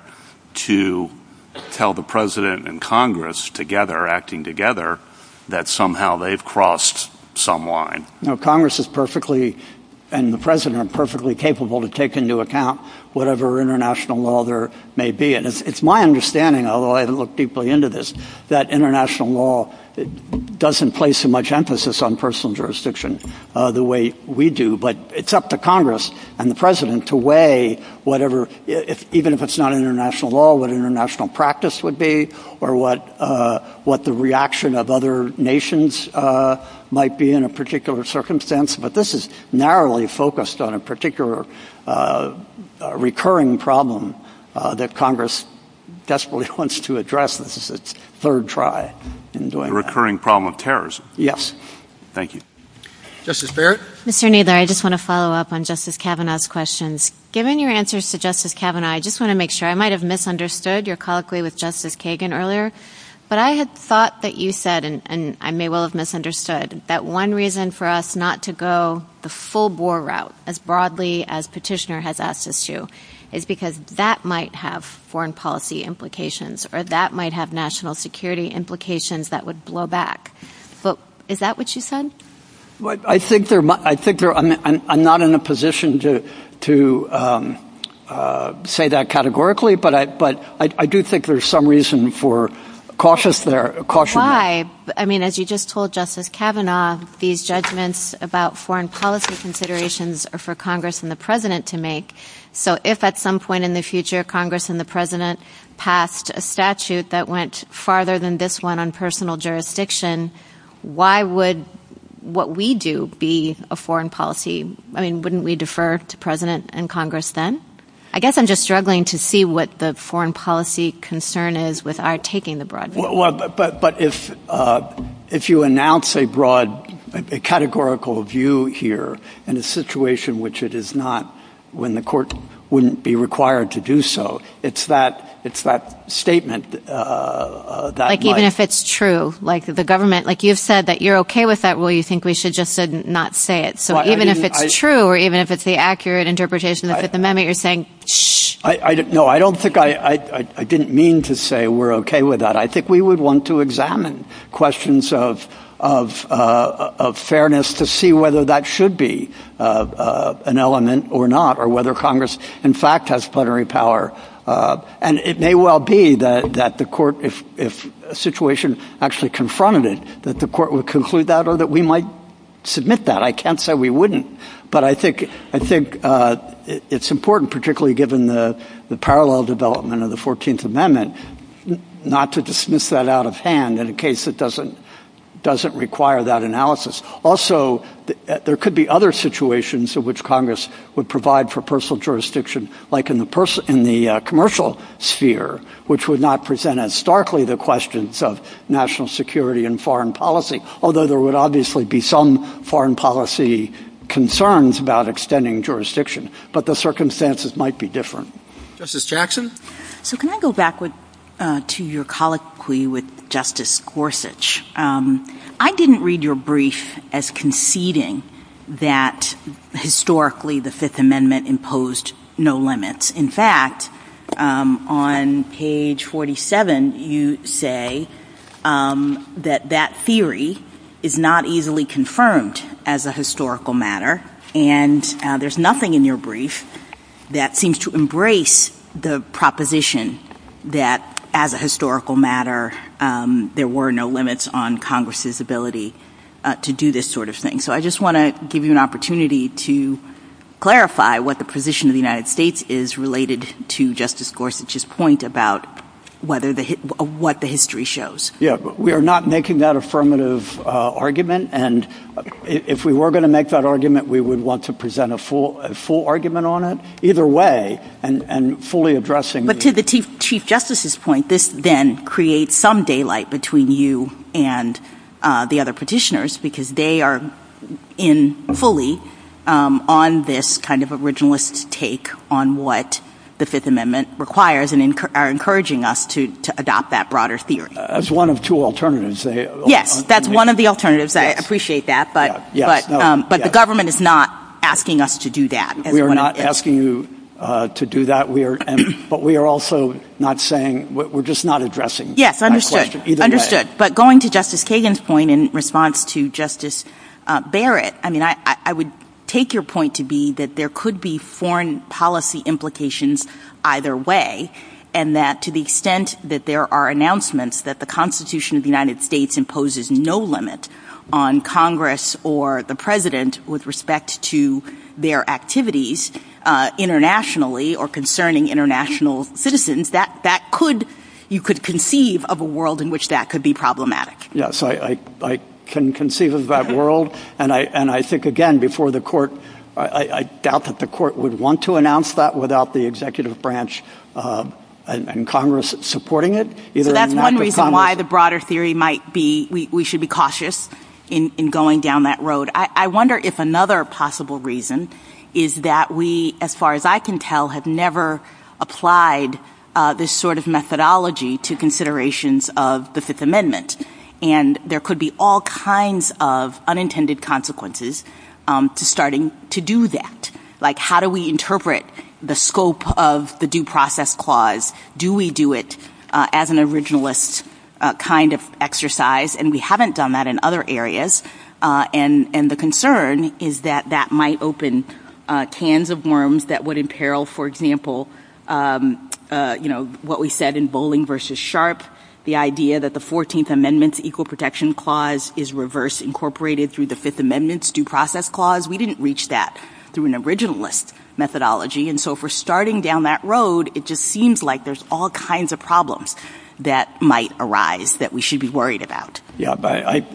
to tell the president and Congress together, acting together, that somehow they've crossed some line? No, Congress is perfectly, and the president are perfectly capable to take into account whatever international law there may be. And it's, it's my understanding, although I haven't looked deeply into this, that international law doesn't place so much emphasis on personal jurisdiction uh, the way we do. But it's up to Congress and the president to weigh whatever, if, even if it's not international law, what international practice would be, or what uh, what the reaction of other nations uh, might be in a particular circumstance. But this is narrowly focused on a particular uh, uh, recurring problem uh, that Congress desperately wants to address. This is its third try in doing the recurring that. problem of terrorism. Yes. Thank you. Justice Barrett? Mister Kneedler, I just want to follow up on Justice Kavanaugh's questions. Given your answers to Justice Kavanaugh, I just want to make sure I might have misunderstood your colloquy with Justice Kagan earlier, but I had thought that you said, and, and I may well have misunderstood, that one reason for us not to go the full bore route as broadly as Petitioner has asked us to is because that might have foreign policy implications, or that might have national security implications that would blow back. But is that what you said? Well, I think there. I think there. I'm, I'm, I'm not in a position to to um, uh, say that categorically, but I but I, I do think there's some reason for cautious there. Caution. Why? There. I mean, as you just told Justice Kavanaugh, these judgments about foreign policy considerations are for Congress and the President to make. So if at some point in the future Congress and the President passed a statute that went farther than this one on personal jurisdiction, why would what we do be a foreign policy? I mean, wouldn't we defer to President and Congress then? I guess I'm just struggling to see what the foreign policy concern is with our taking the broad view. Well, well but, but but if uh, if you announce a broad, a, a categorical view here in a situation which it is not, when the court wouldn't be required to do so, it's that it's that statement uh, uh, that like might, even if it's true, like the government, like you've said that you're okay with that rule, you think we should just not say it. So well, even if it's I, true, or even if it's the accurate interpretation of the I, Fifth Amendment, you're saying shh. I, I no, I don't think I, I I didn't mean to say we're okay with that. I think we would want to examine questions of. Of, uh, of fairness to see whether that should be uh, uh, an element or not, or whether Congress, in fact, has plenary power. Uh, and it may well be that, that the court, if, if a situation actually confronted it, that the court would conclude that, or that we might submit that. I can't say we wouldn't, but I think I think uh, it, it's important, particularly given the, the parallel development of the fourteenth Amendment, n- not to dismiss that out of hand in a case that doesn't. doesn't require that analysis. Also, th- there could be other situations in which Congress would provide for personal jurisdiction, like in the pers- in the uh, commercial sphere, which would not present as starkly the questions of national security and foreign policy, although there would obviously be some foreign policy concerns about extending jurisdiction. But the circumstances might be different. Justice Jackson? So can I go back with, uh, to your colloquy with Justice Gorsuch? Um, I didn't read your brief as conceding that historically the Fifth Amendment imposed no limits. In fact, um, on page forty-seven, you say um, that that theory is not easily confirmed as a historical matter, and uh, there's nothing in your brief that seems to embrace the proposition that as a historical matter, um, there were no limits on Congress's ability uh, to do this sort of thing. So I just want to give you an opportunity to clarify what the position of the United States is related to Justice Gorsuch's point about whether the what the history shows. Yeah, but we are not making that affirmative uh, argument, and if we were going to make that argument, we would want to present a full a full argument on it. Either way, and, and fully addressing. But the, to the Chief, Chief Justice's point, this then creates some daylight between you and uh, the other petitioners, because they are in fully um, on this kind of originalist take on what the Fifth Amendment requires, and enc- are encouraging us to, to adopt that broader theory. As one of two alternatives. They, yes, uh, that's they, one of the alternatives. Yes. I appreciate that, but yeah, yes, but no, um, but yes. the government is not asking us to do that. As we are not of, asking you uh, to do that. We are, and, but we are also not saying we're just not addressing. Yes, understood. Understood. Way. But going to Justice Kagan's point in response to Justice uh, Barrett, I mean, I, I, I would take your point to be that there could be foreign policy implications either way, and that to the extent that there are announcements that the Constitution of the United States imposes no limit on Congress or the President with respect to their activities uh, internationally or concerning international citizens, that, that could, you could conceive of a world in which that could be problematic. Yes, I, I, I can conceive of that world, and I, and I think, again, before the Court, I, I doubt that the Court would want to announce that without the executive branch uh, and, and Congress supporting it. Either so that's an one reason Congress- why the broader theory might be we, we should be cautious in, in going down that road. I, I wonder if another possible reason is that we, as far as I can tell, have never applied uh, this sort of methodology to considerations of the Fifth Amendment. And there could be all kinds of unintended consequences um, to starting to do that. Like, how do we interpret the scope of the Due Process Clause? Do we do it uh, as an originalist uh, kind of exercise? And we haven't done that in other areas. Uh, and, and the concern is that that might open uh, cans of worms that would imperil, for example, um, uh, you know, what we said in Bowling versus Sharp, the idea that the fourteenth Amendment's Equal Protection Clause is reverse incorporated through the Fifth Amendment's Due Process Clause. We didn't reach that through an originalist methodology. And so if we're starting down that road, it just seems like there's all kinds of problems that might arise that we should be worried about. Yeah, but I,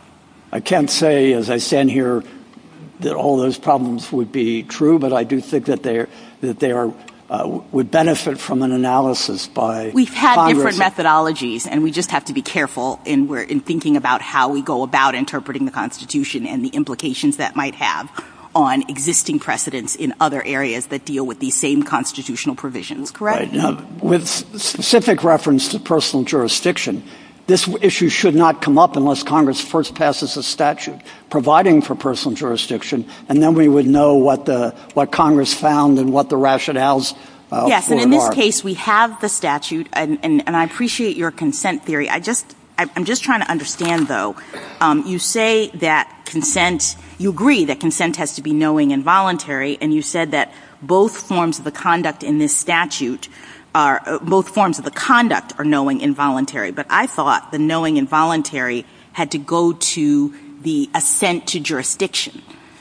I can't say, as I stand here, that all those problems would be true, but I do think that they're, that they are Uh, would benefit from an analysis by We've had Congress. different methodologies, and we just have to be careful in, we're, in thinking about how we go about interpreting the Constitution and the implications that might have on existing precedents in other areas that deal with these same constitutional provisions, correct? Right. Now, with specific reference to personal jurisdiction, this issue should not come up unless Congress first passes a statute providing for personal jurisdiction, and then we would know what the what Congress found and what the rationales uh, yes, for and in it this are. case, we have the statute, and, and, and I appreciate your consent theory. I just I'm just trying to understand, though. Um, you say that consent. You agree that consent has to be knowing and voluntary, and you said that both forms of the conduct in this statute are uh, both forms of the conduct are knowing and voluntary. But I thought the knowing and voluntary had to go to the assent to jurisdiction.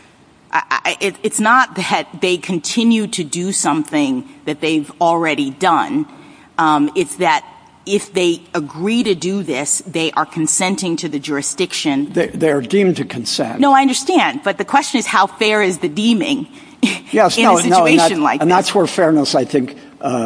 I, I, it, it's not that they continue to do something that they've already done. Um, it's that if they agree to do this, they are consenting to the jurisdiction. They, they are deemed to consent. No, I understand. But the question is, how fair is the deeming yes, in no, a situation no, and like and this? that's where fairness, I think, uh,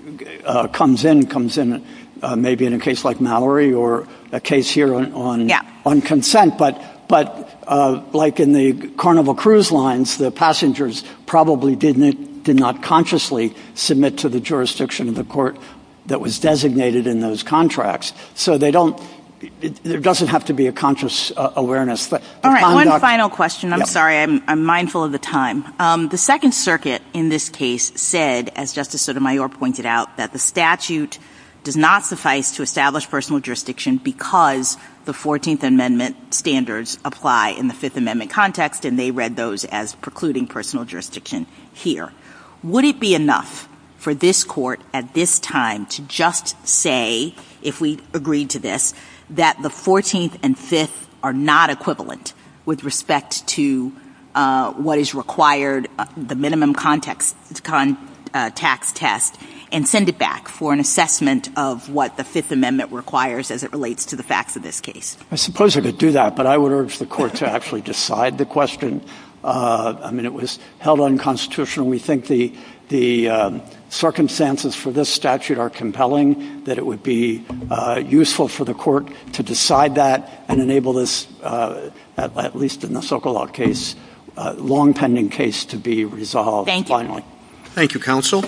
uh, comes in, comes in uh, maybe in a case like Mallory or a case here on on, yeah. on consent. But, but uh, like in the Carnival Cruise Lines, the passengers probably didn't did not consciously submit to the jurisdiction of the court that was designated in those contracts. So they don't it, there doesn't have to be a conscious uh, awareness. The, the All right, conduct, one final question. I'm yep. sorry, I'm, I'm mindful of the time. Um, the Second Circuit in this case said, as Justice Sotomayor pointed out, that the statute does not suffice to establish personal jurisdiction because the fourteenth Amendment standards apply in the Fifth Amendment context, and they read those as precluding personal jurisdiction here. Would it be enough for this court at this time to just say, if we agreed to this, that the fourteenth and fifth are not equivalent with respect to uh, what is required, uh, the minimum context con, uh, tax test, and send it back for an assessment of what the Fifth Amendment requires as it relates to the facts of this case? I suppose I could do that, but I would urge the court to actually decide the question. Uh, I mean, it was held unconstitutional. We think the the um, circumstances for this statute are compelling, that it would be uh, useful for the court to decide that and enable this, uh, at, at least in the Sokolow case, uh, long pending case to be resolved Thank you. finally. Thank you, counsel.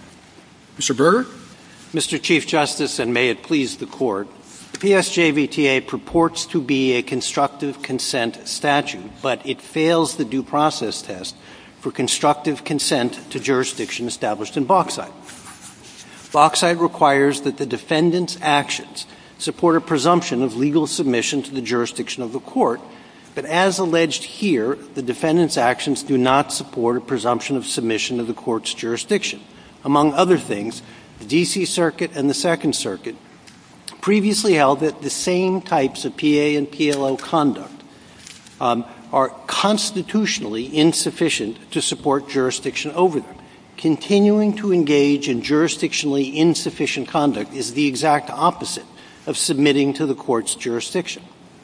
Mister Berger? Mister Chief Justice, and may it please the Court, the P S J V T A purports to be a constructive consent statute, but it fails the due process test for constructive consent to jurisdiction established in Bauxite. Bauxite requires that the defendant's actions support a presumption of legal submission to the jurisdiction of the court, but as alleged here, the defendant's actions do not support a presumption of submission to the court's jurisdiction. Among other things, the D C Circuit and the Second Circuit previously held that the same types of P A and P L O conduct um, are constitutionally insufficient to support jurisdiction over them. Continuing to engage in jurisdictionally insufficient conduct is the exact opposite of submitting to the court's jurisdiction.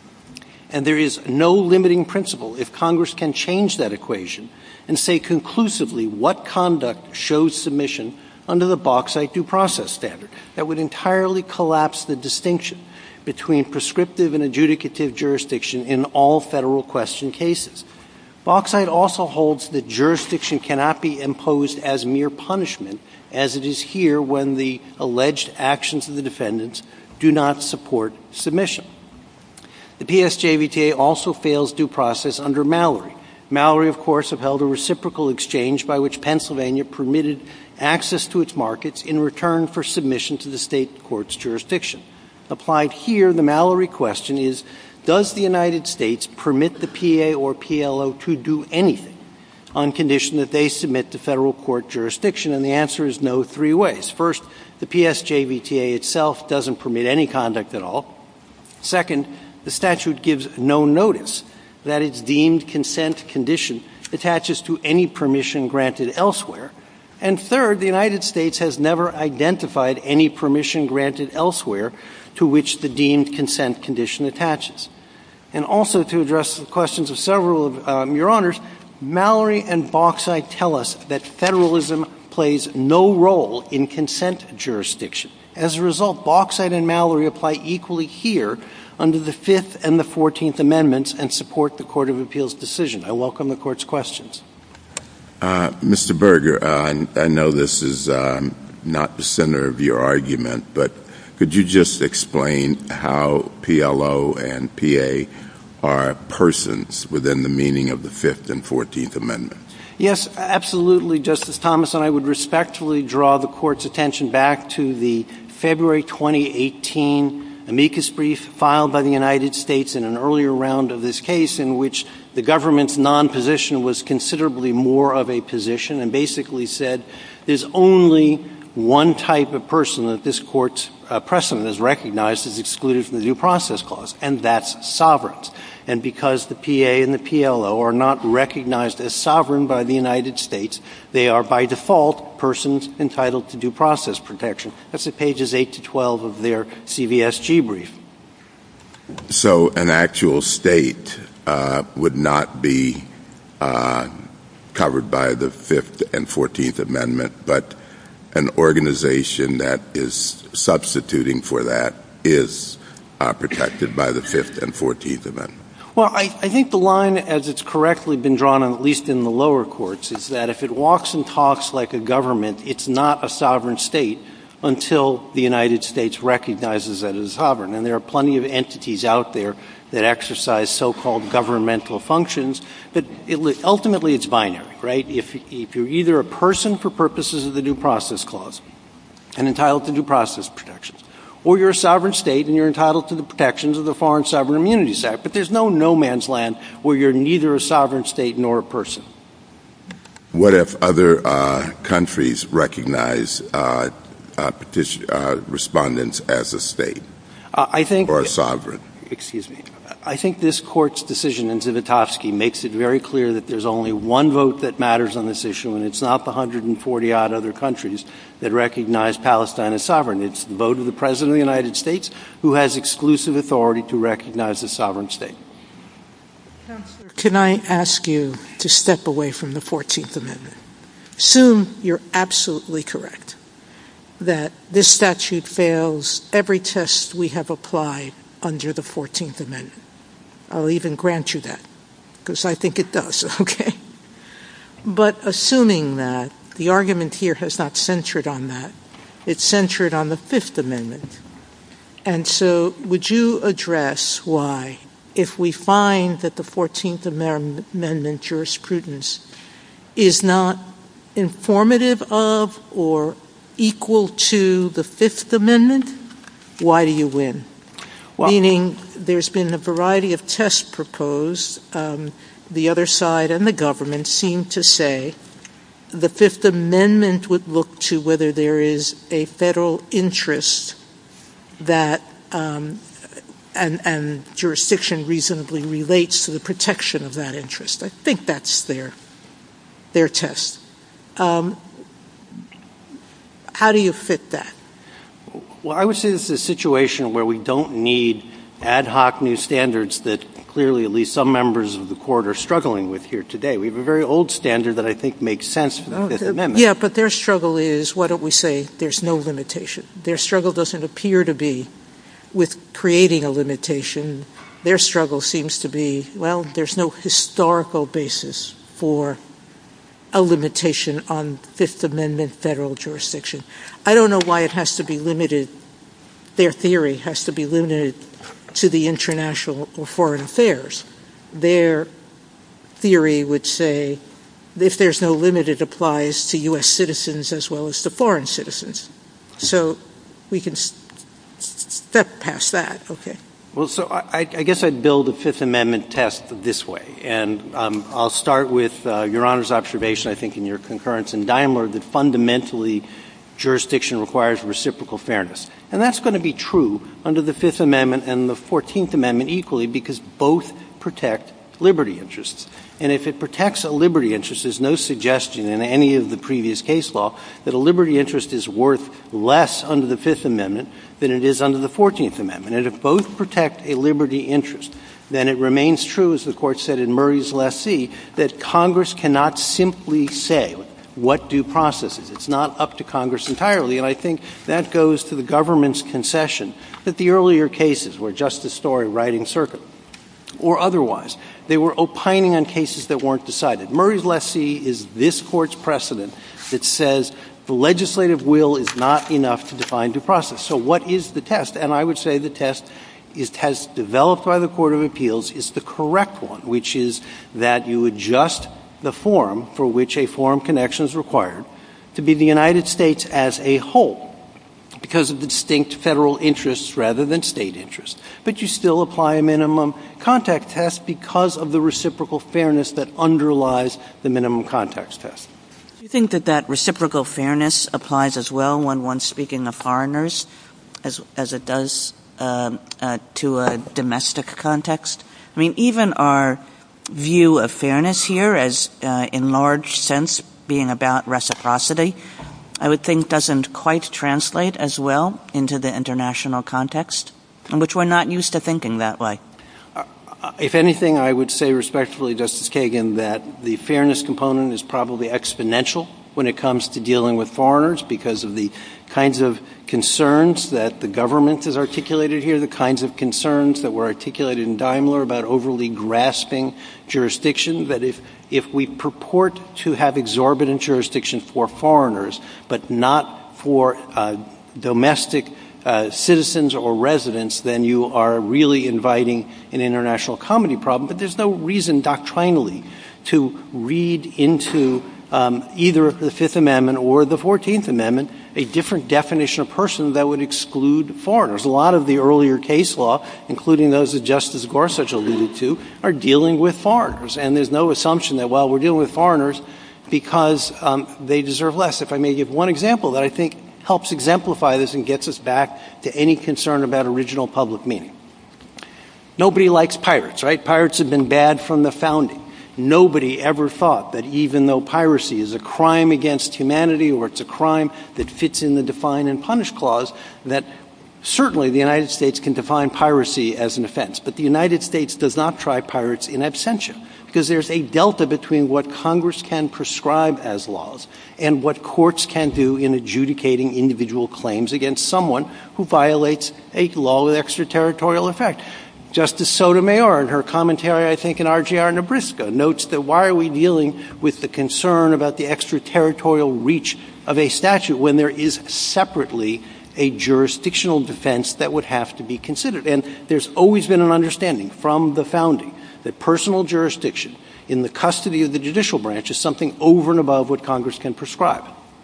And there is no limiting principle if Congress can change that equation and say conclusively what conduct shows submission under the Bauxite due process standard. That would entirely collapse the distinction between prescriptive and adjudicative jurisdiction in all federal question cases. Bauxite also holds that jurisdiction cannot be imposed as mere punishment, as it is here when the alleged actions of the defendants do not support submission. The P S J V T A also fails due process under Mallory. Mallory, of course, upheld a reciprocal exchange by which Pennsylvania permitted access to its markets in return for submission to the state court's jurisdiction. Applied here, the Mallory question is, does the United States permit the P A or P L O to do anything on condition that they submit to federal court jurisdiction? And the answer is no three ways. First, the P S J V T A itself doesn't permit any conduct at all. Second, the statute gives no notice that its deemed consent condition attaches to any permission granted elsewhere. And third, the United States has never identified any permission granted elsewhere to which the deemed consent condition attaches. And also to address the questions of several of um, your honors, Mallory and Bauxite tell us that federalism plays no role in consent jurisdiction. As a result, Bauxite and Mallory apply equally here under the Fifth and the Fourteenth Amendments and support the Court of Appeals decision. I welcome the Court's questions. Uh, Mister Berger, uh, I, I know this is um, not the center of your argument, but could you just explain how P L O and P A are persons within the meaning of the Fifth and Fourteenth Amendments? Yes, absolutely, Justice Thomas, and I would respectfully draw the Court's attention back to the February twenty eighteen amicus brief filed by the United States in an earlier round of this case in which the government's non-position was considerably more of a position and basically said there's only one type of person that this Court's uh, precedent has recognized as excluded from the Due Process Clause, and that's sovereigns. And because the P A and the P L O are not recognized as sovereign by the United States, they are by default persons entitled to due process protection. That's at pages eight to twelve of their C V S G brief. So an actual state uh, would not be uh, covered by the Fifth and Fourteenth Amendment, but an organization that is substituting for that is uh, protected by the Fifth and Fourteenth Amendment. Well, I, I think the line, as it's correctly been drawn, at least in the lower courts, is that if it walks and talks like a government, it's not a sovereign state until the United States recognizes that it is sovereign. And there are plenty of entities out there that exercise so-called governmental functions, but it, ultimately it's binary, right? If, if you're either a person for purposes of the Due Process Clause and entitled to due process protections, or you're a sovereign state and you're entitled to the protections of the Foreign Sovereign Immunities Act. But there's no no man's land where you're neither a sovereign state nor a person. What if other uh, countries recognize uh, uh, petition, uh, respondents as a state uh, I think, or a sovereign? Excuse me. I think this Court's decision in Zivotofsky makes it very clear that there's only one vote that matters on this issue, and it's not the one hundred forty-odd other countries that recognize Palestine as sovereign. It's the vote of the President of the United States, who has exclusive authority to recognize the sovereign state. Counselor, can I ask you to step away from the Fourteenth Amendment? Assume you're absolutely correct that this statute fails every test we have applied under the Fourteenth Amendment. I'll even grant you that, because I think it does, okay? But assuming that, the argument here has not centered on that. It's centered on the Fifth Amendment. And so would you address why, if we find that the Fourteenth Amendment jurisprudence is not informative of or equal to the Fifth Amendment, why do you win? Well, Meaning there's been a variety of tests proposed. Um, the other side and the government seem to say the Fifth Amendment would look to whether there is a federal interest that um, and, and jurisdiction reasonably relates to the protection of that interest. I think that's their their test. Um, how do you fit that? Well, I would say this is a situation where we don't need ad hoc new standards that clearly at least some members of the court are struggling with here today. We have a very old standard that I think makes sense for the oh, Fifth the, Amendment. Yeah, but their struggle is, why don't we say there's no limitation? Their struggle doesn't appear to be with creating a limitation. Their struggle seems to be, well, there's no historical basis for a limitation on Fifth Amendment federal jurisdiction. I don't know why it has to be limited. Their theory has to be limited to the international or foreign affairs. Their theory would say if there's no limit, it applies to U S citizens as well as to foreign citizens. So we can st- step past that. Okay. Well, so I, I guess I'd build a Fifth Amendment test this way. And um, I'll start with uh, Your Honor's observation, I think, in your concurrence in Daimler, that fundamentally jurisdiction requires reciprocal fairness. And that's going to be true under the Fifth Amendment and the Fourteenth Amendment equally, because both protect liberty interests. And if it protects a liberty interest, there's no suggestion in any of the previous case law that a liberty interest is worth less under the Fifth Amendment than it is under the Fourteenth Amendment. And if both protect a liberty interest, then it remains true, as the Court said in Murray's lessee, that Congress cannot simply say what due process is. It's not up to Congress entirely, and I think that goes to the government's concession that the earlier cases where Justice Story writing circuit or otherwise, they were opining on cases that weren't decided. Murray's lessee is this Court's precedent that says the legislative will is not enough to define due process. So what is the test? And I would say the test is has developed by the Court of Appeals is the correct one, which is that you adjust the forum for which a forum connection is required to be the United States as a whole because of the distinct federal interests rather than state interests. But you still apply a minimum contact test because of the reciprocal fairness that underlies the minimum contact test. Do you think that that reciprocal fairness applies as well when one's speaking of foreigners as as it does uh, uh, to a domestic context? I mean, even our view of fairness here as uh, in large sense being about reciprocity, I would think doesn't quite translate as well into the international context, in which we're not used to thinking that way. Uh, if anything, I would say respectfully, Justice Kagan, that the fairness component is probably exponential when it comes to dealing with foreigners because of the kinds of concerns that the government has articulated here, the kinds of concerns that were articulated in Daimler about overly grasping jurisdiction, that if if we purport to have exorbitant jurisdiction for foreigners but not for uh, domestic uh, citizens or residents, then you are really inviting an international comedy problem. But there's no reason doctrinally to read into um, either the Fifth Amendment or the Fourteenth Amendment a different definition of person that would exclude foreigners. A lot of the earlier case law, including those that Justice Gorsuch alluded to, are dealing with foreigners. And there's no assumption that, well, we're dealing with foreigners because um, they deserve less. If I may give one example that I think helps exemplify this and gets us back to any concern about original public meaning. Nobody likes pirates, right? Pirates have been bad from the founding. Nobody ever thought that even though piracy is a crime against humanity or it's a crime that fits in the define and punish clause, that certainly the United States can define piracy as an offense. But the United States does not try pirates in absentia because there's a delta between what Congress can prescribe as laws and what courts can do in adjudicating individual claims against someone who violates a law with extraterritorial effect. Justice Sotomayor, in her commentary, I think, in R G R Nabrisco, notes that why are we dealing with the concern about the extraterritorial reach of a statute when there is separately a jurisdictional defense that would have to be considered? And there's always been an understanding from the founding that personal jurisdiction in the custody of the judicial branch is something over and above what Congress can prescribe.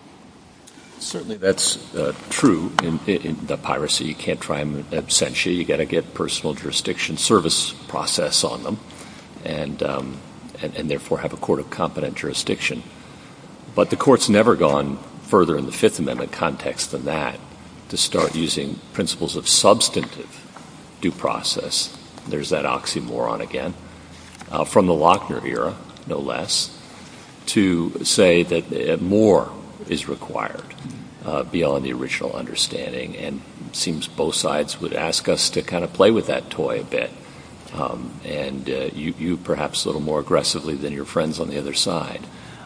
Certainly that's uh, true in, in the piracy. You can't try them absentia. You got to get personal jurisdiction service process on them and, um, and, and therefore have a court of competent jurisdiction. But the court's never gone further in the Fifth Amendment context than that to start using principles of substantive due process. There's that oxymoron again, uh, from the Lochner era, no less, to say that uh, more is required uh, beyond the original understanding. And it seems both sides would ask us to kind of play with that toy a bit. Um, and uh, you, you perhaps a little more aggressively than your friends on the other side.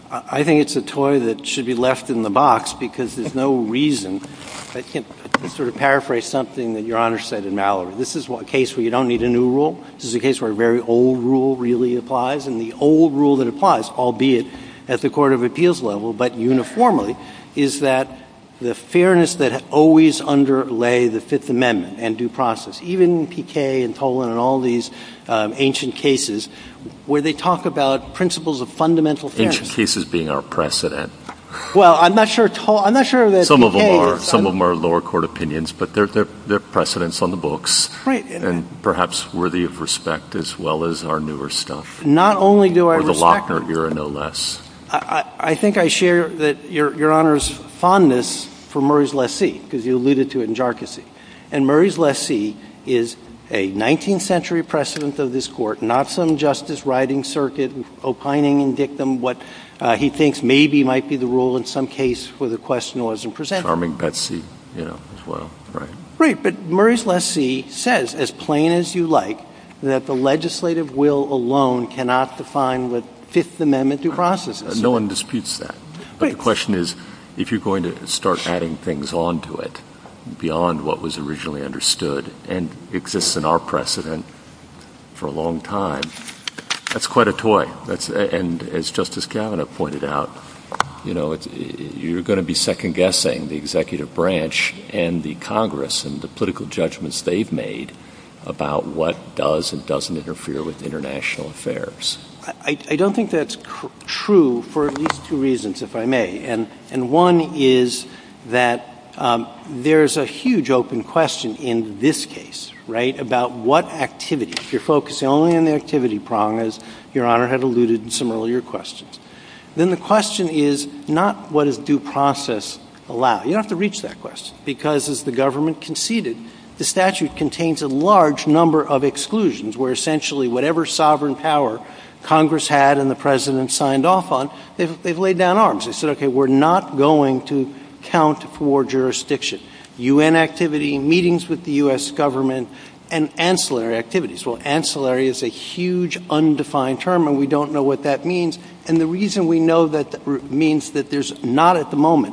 I think it's a toy that should be left in the box because there's no reason. I can't sort of paraphrase something that Your Honor said in Mallory. This is a case where you don't need a new rule. This is a case where a very old rule really applies, and the old rule that applies, albeit at the Court of Appeals level, but uniformly, is that the fairness that always underlay the Fifth Amendment and due process, even Piquet and Tolan and all these um, ancient cases, where they talk about principles of fundamental fairness. Ancient cases being our precedent. Well, I'm not sure. To- I'm not sure that some Piquet of them are. is, some I'm, of them are lower court opinions, but they're they're, they're precedents on the books, right? And, and perhaps worthy of respect as well as our newer stuff. Not only do I or the respect Lochner era, no less. I, I think I share that Your, Your Honor's fondness for Murray's lessee, because you alluded to it in Jarkissi. And Murray's lessee is a nineteenth century precedent of this court, not some justice riding circuit opining in dictum what uh, he thinks maybe might be the rule in some case where the question wasn't presented. Charming Betsy, you know, as well, right? Right, but Murray's lessee says, as plain as you like, that the legislative will alone cannot define what Fifth Amendment due process is. Uh, no one disputes that. But right. The question is, if you're going to start adding things onto it beyond what was originally understood and exists in our precedent for a long time, that's quite a toy. That's and as Justice Kavanaugh pointed out, you know, it's, you're going to be second-guessing the executive branch and the Congress and the political judgments they've made about what does and doesn't interfere with international affairs. I, I don't think that's cr- true for at least two reasons, if I may. And, and one is that um, there's a huge open question in this case, right, about what activity, if you're focusing only on the activity prong, as Your Honor had alluded in some earlier questions, then the question is not what does due process allow. You don't have to reach that question because, as the government conceded, the statute contains a large number of exclusions where essentially whatever sovereign power Congress had and the President signed off on, they've, they've laid down arms. They said, okay, we're not going to count for jurisdiction. U N activity, meetings with the U S government, and ancillary activities. Well, ancillary is a huge undefined term, and we don't know what that means. And the reason we know that, that means that there's not at the moment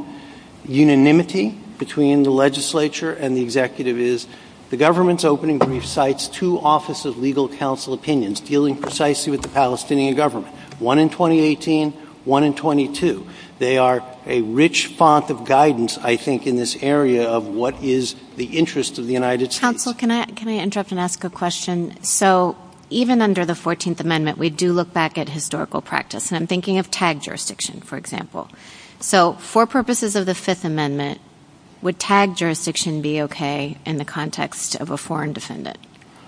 unanimity between the legislature and the executive is the government's opening brief cites two Office of Legal Counsel opinions dealing precisely with the Palestinian government, one in twenty eighteen, one in twenty-two. They are a rich font of guidance, I think, in this area of what is the interest of the United States. Counsel, can I, can I interrupt and ask a question? So even under the fourteenth Amendment, we do look back at historical practice, and I'm thinking of tag jurisdiction, for example. So for purposes of the Fifth Amendment, would tag jurisdiction be okay in the context of a foreign defendant?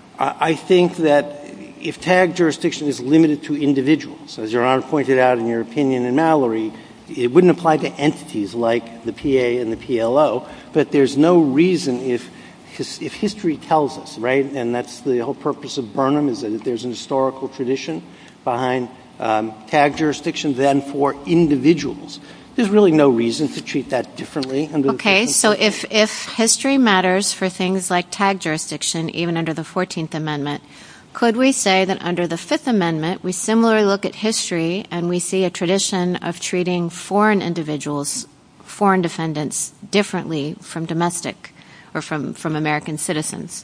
I think that if tag jurisdiction is limited to individuals, as Your Honor pointed out in your opinion in Mallory, it wouldn't apply to entities like the P A and the P L O, but there's no reason if his, if history tells us, right, and that's the whole purpose of Burnham is that there's an historical tradition behind um, tag jurisdiction than for individuals. There's really no reason to treat that differently. Under okay, the so if, if history matters for things like tag jurisdiction, even under the fourteenth Amendment, could we say that under the Fifth Amendment, we similarly look at history and we see a tradition of treating foreign individuals, foreign defendants, differently from domestic or from, from American citizens?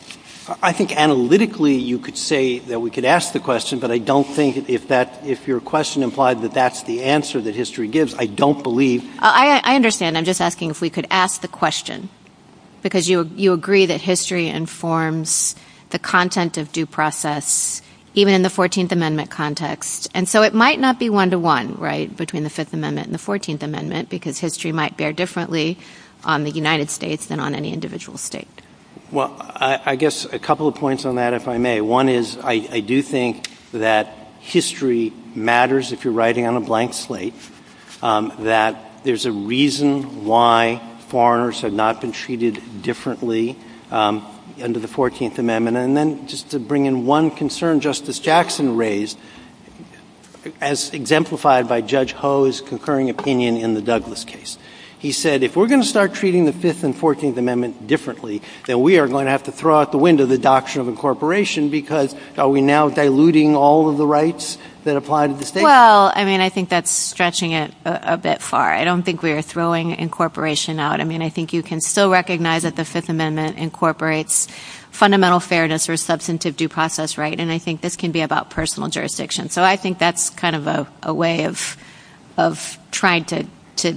I think analytically you could say that we could ask the question, but I don't think if that if your question implied that that's the answer that history gives, I don't believe. Uh, I, I understand. I'm just asking if we could ask the question, because you you agree that history informs the content of due process even in the fourteenth Amendment context. And so it might not be one-to-one, right, between the Fifth Amendment and the fourteenth Amendment, because history might bear differently on the United States than on any individual state. Well, I, I guess a couple of points on that, if I may. One is I, I do think that history matters if you're writing on a blank slate, um, that there's a reason why foreigners have not been treated differently um, under the fourteenth Amendment. And then just to bring in one concern Justice Jackson raised, as exemplified by Judge Ho's concurring opinion in the Douglas case. He said, if we're going to start treating the Fifth and fourteenth Amendment differently, then we are going to have to throw out the window the doctrine of incorporation, because are we now diluting all of the rights that apply to the state? Well, I mean, I think that's stretching it a, a bit far. I don't think we are throwing incorporation out. I mean, I think you can still recognize that the Fifth Amendment incorporates fundamental fairness or substantive due process right, and I think this can be about personal jurisdiction. So I think that's kind of a, a way of of trying to to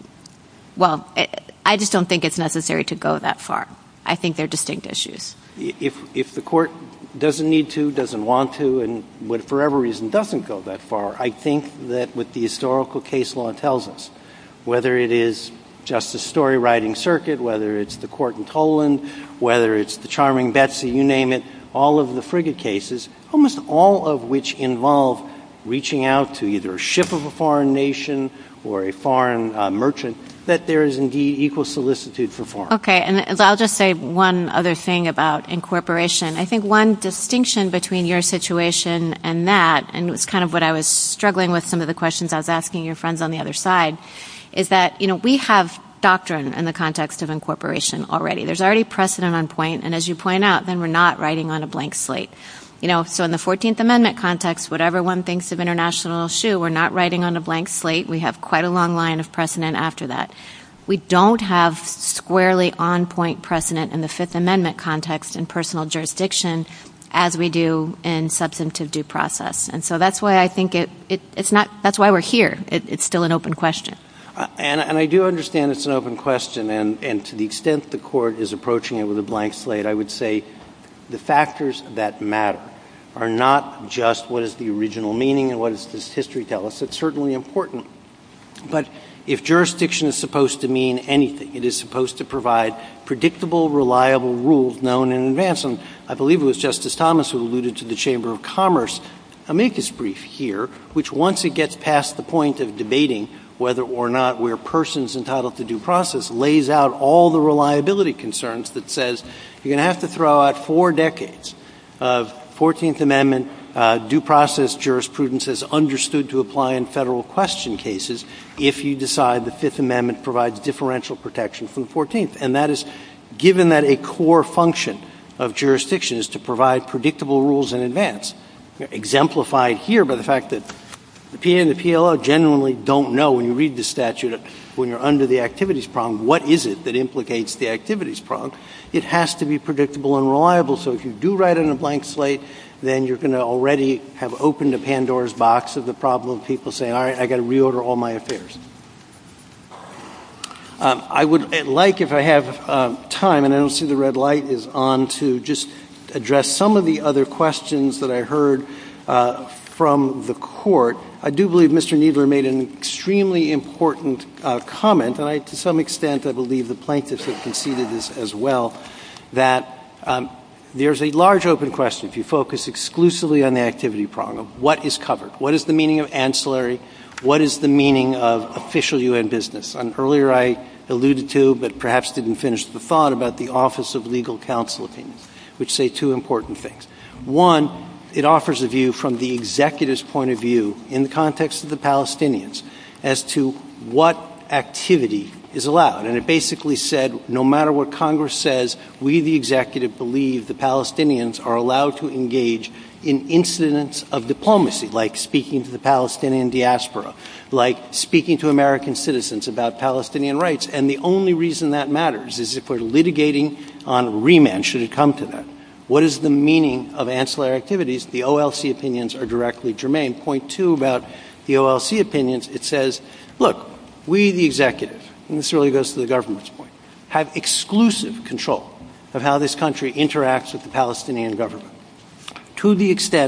Well, I just don't think it's necessary to go that far. I think they're distinct issues. If if the court doesn't need to, doesn't want to, and for whatever reason doesn't go that far, I think that what the historical case law tells us, whether it is Justice Story writing circuit, whether it's the court in Toland, whether it's the Charming Betsy, you name it, all of the frigate cases, almost all of which involve reaching out to either a ship of a foreign nation or a foreign uh, merchant, that there is indeed equal solicitude for foreign. Okay, and I'll just say one other thing about incorporation. I think one distinction between your situation and that, and it's kind of what I was struggling with some of the questions I was asking your friends on the other side, is that, you know, we have doctrine in the context of incorporation already. There's already precedent on point, and as you point out, then we're not writing on a blank slate. You know, so in the fourteenth Amendment context, whatever one thinks of international issue, we're not writing on a blank slate. We have quite a long line of precedent after that. We don't have squarely on-point precedent in the Fifth Amendment context in personal jurisdiction as we do in substantive due process. And so that's why I think it, it it's not – that's why we're here. It, it's still an open question. Uh, and, and I do understand it's an open question, and, and to the extent the court is approaching it with a blank slate, I would say the factors that matter are not just what is the original meaning and what does this history tell us. It's certainly important. But if jurisdiction is supposed to mean anything, it is supposed to provide predictable, reliable rules known in advance. And I believe it was Justice Thomas who alluded to the Chamber of Commerce amicus brief here, which once it gets past the point of debating whether or not we're persons entitled to due process, lays out all the reliability concerns that says you're going to have to throw out four decades of fourteenth Amendment uh, due process jurisprudence as understood to apply in federal question cases if you decide the Fifth Amendment provides differential protection from the fourteenth. And that is, given that a core function of jurisdiction is to provide predictable rules in advance, exemplified here by the fact that the P A and the P L O genuinely don't know when you read the statute, when you're under the activities prong, what is it that implicates the activities prong. It has to be predictable and reliable. So if you do write on a blank slate, then you're going to already have opened a Pandora's box of the problem of people saying, all right, I got to reorder all my affairs. Um, I would like, if I have uh, time, and I don't see the red light is on, to just address some of the other questions that I heard uh, from the court. I do believe Mister Kneedler made an extremely important uh, comment, and I, to some extent I believe the plaintiffs have conceded this as well, that um, there's a large open question if you focus exclusively on the activity prong of what is covered. What is the meaning of ancillary? What is the meaning of official U N business? And earlier I alluded to, but perhaps didn't finish the thought, about the Office of Legal Counsel opinions, which say two important things. One, it offers a view from the executive's point of view in the context of the Palestinians as to what activity is allowed. And it basically said, no matter what Congress says, we, the executive, believe the Palestinians are allowed to engage in incidents of diplomacy, like speaking to the Palestinian diaspora, like speaking to American citizens about Palestinian rights. And the only reason that matters is if we're litigating on remand, should it come to that. What is the meaning of ancillary activities? The O L C opinions are directly germane. Point two about the O L C opinions, it says, look, we, the executive, and this really goes to the government's point, have exclusive control of how this country interacts with the Palestinian government. To the extent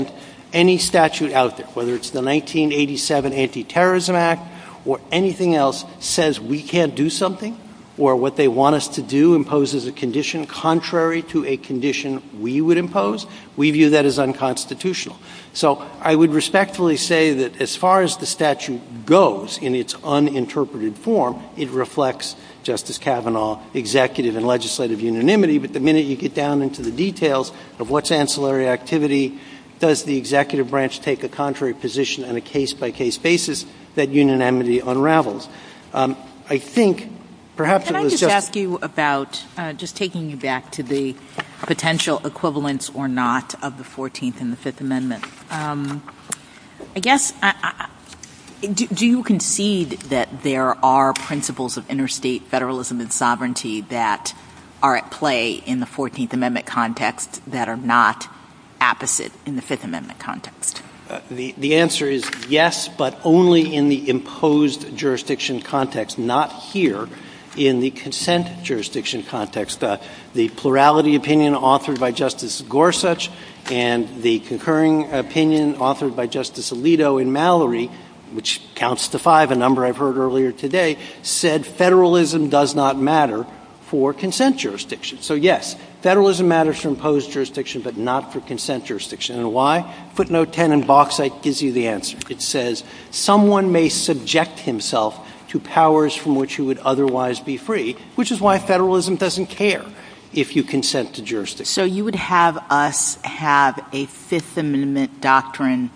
any statute out there, whether it's the nineteen eighty-seven Anti-Terrorism Act or anything else, says we can't do something, or what they want us to do imposes a condition contrary to a condition we would impose, we view that as unconstitutional. So I would respectfully say that as far as the statute goes in its uninterpreted form, it reflects, Justice Kavanaugh, executive and legislative unanimity. But the minute you get down into the details of what's ancillary activity, does the executive branch take a contrary position on a case-by-case basis, that unanimity unravels. Um, I think perhaps Can it I was just, just ask you about, uh, just taking you back to the potential equivalence or not of the fourteenth and the Fifth Amendment. Um, I guess, I, I, do, do you concede that there are principles of interstate federalism and sovereignty that are at play in the fourteenth Amendment context that are not opposite in the Fifth Amendment context? Uh, the, the answer is yes, but only in the imposed jurisdiction context, not here in the consent jurisdiction context. Uh, the plurality opinion authored by Justice Gorsuch and the concurring opinion authored by Justice Alito in Mallory, which counts to five, a number I've heard earlier today, said federalism does not matter for consent jurisdiction. So, yes, federalism matters for imposed jurisdiction, but not for consent jurisdiction. And why? Footnote ten in Bauxite gives you the answer. It says someone may subject himself to powers from which he would otherwise be free, which is why federalism doesn't care if you consent to jurisdiction. So you would have us have a Fifth Amendment doctrine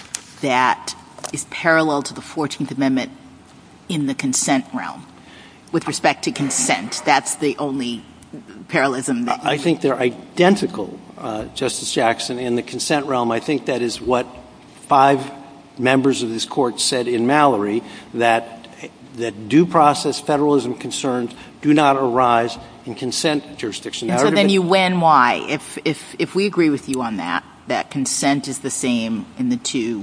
that is parallel to the fourteenth Amendment in the consent realm with respect to consent. That's the only parallelism that you I think they're identical, uh, Justice Jackson, in the consent realm. I think that is what five members of this court said in Mallory, that that due process federalism concerns do not arise in consent jurisdiction. And so then you win why? If, if, if we agree with you on that, that consent is the same in the two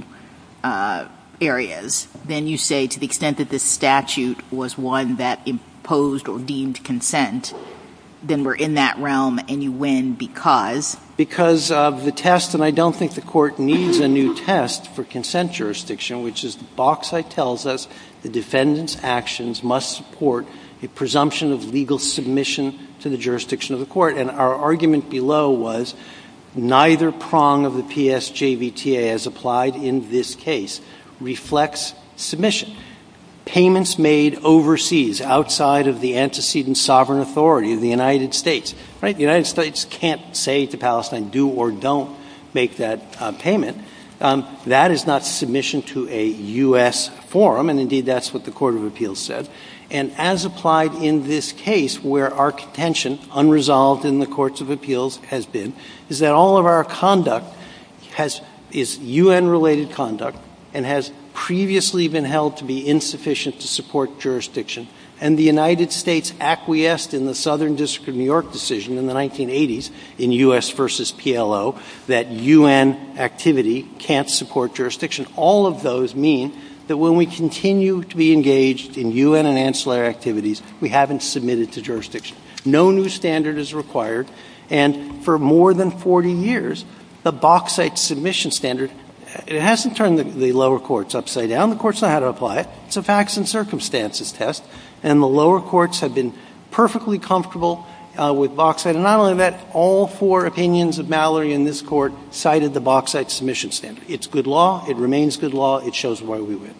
uh, areas, then you say to the extent that this statute was one that imposed or deemed consent, then we're in that realm and you win because? Because of the test, and I don't think the court needs a new test for consent jurisdiction, which is the Bauxite tells us the defendant's actions must support a presumption of legal submission to the jurisdiction of the court. And our argument below was neither prong of the P S J V T A as applied in this case reflects submission. Payments made overseas outside of the antecedent sovereign authority of the United States. Right? The United States can't say to Palestine, do or don't make that uh, payment. Um, that is not submission to a U S forum, and indeed that's what the Court of Appeals said. And as applied in this case, where our contention, unresolved in the Courts of Appeals, has been, is that all of our conduct has is U N-related conduct and has previously been held to be insufficient to support jurisdiction, and the United States acquiesced in the Southern District of New York decision in the nineteen eighties in U S versus P L O that U N activity can't support jurisdiction. All of those mean that when we continue to be engaged in U N and ancillary activities, we haven't submitted to jurisdiction. No new standard is required, and for more than forty years, the Bauxite submission standard, it hasn't turned the, the lower courts upside down. The courts know how to apply it. It's a facts and circumstances test, and the lower courts have been perfectly comfortable uh, with Bauxite. And not only that, all four opinions of Mallory in this court cited the Bauxite submission standard. It's good law. It remains good law. It shows why we win.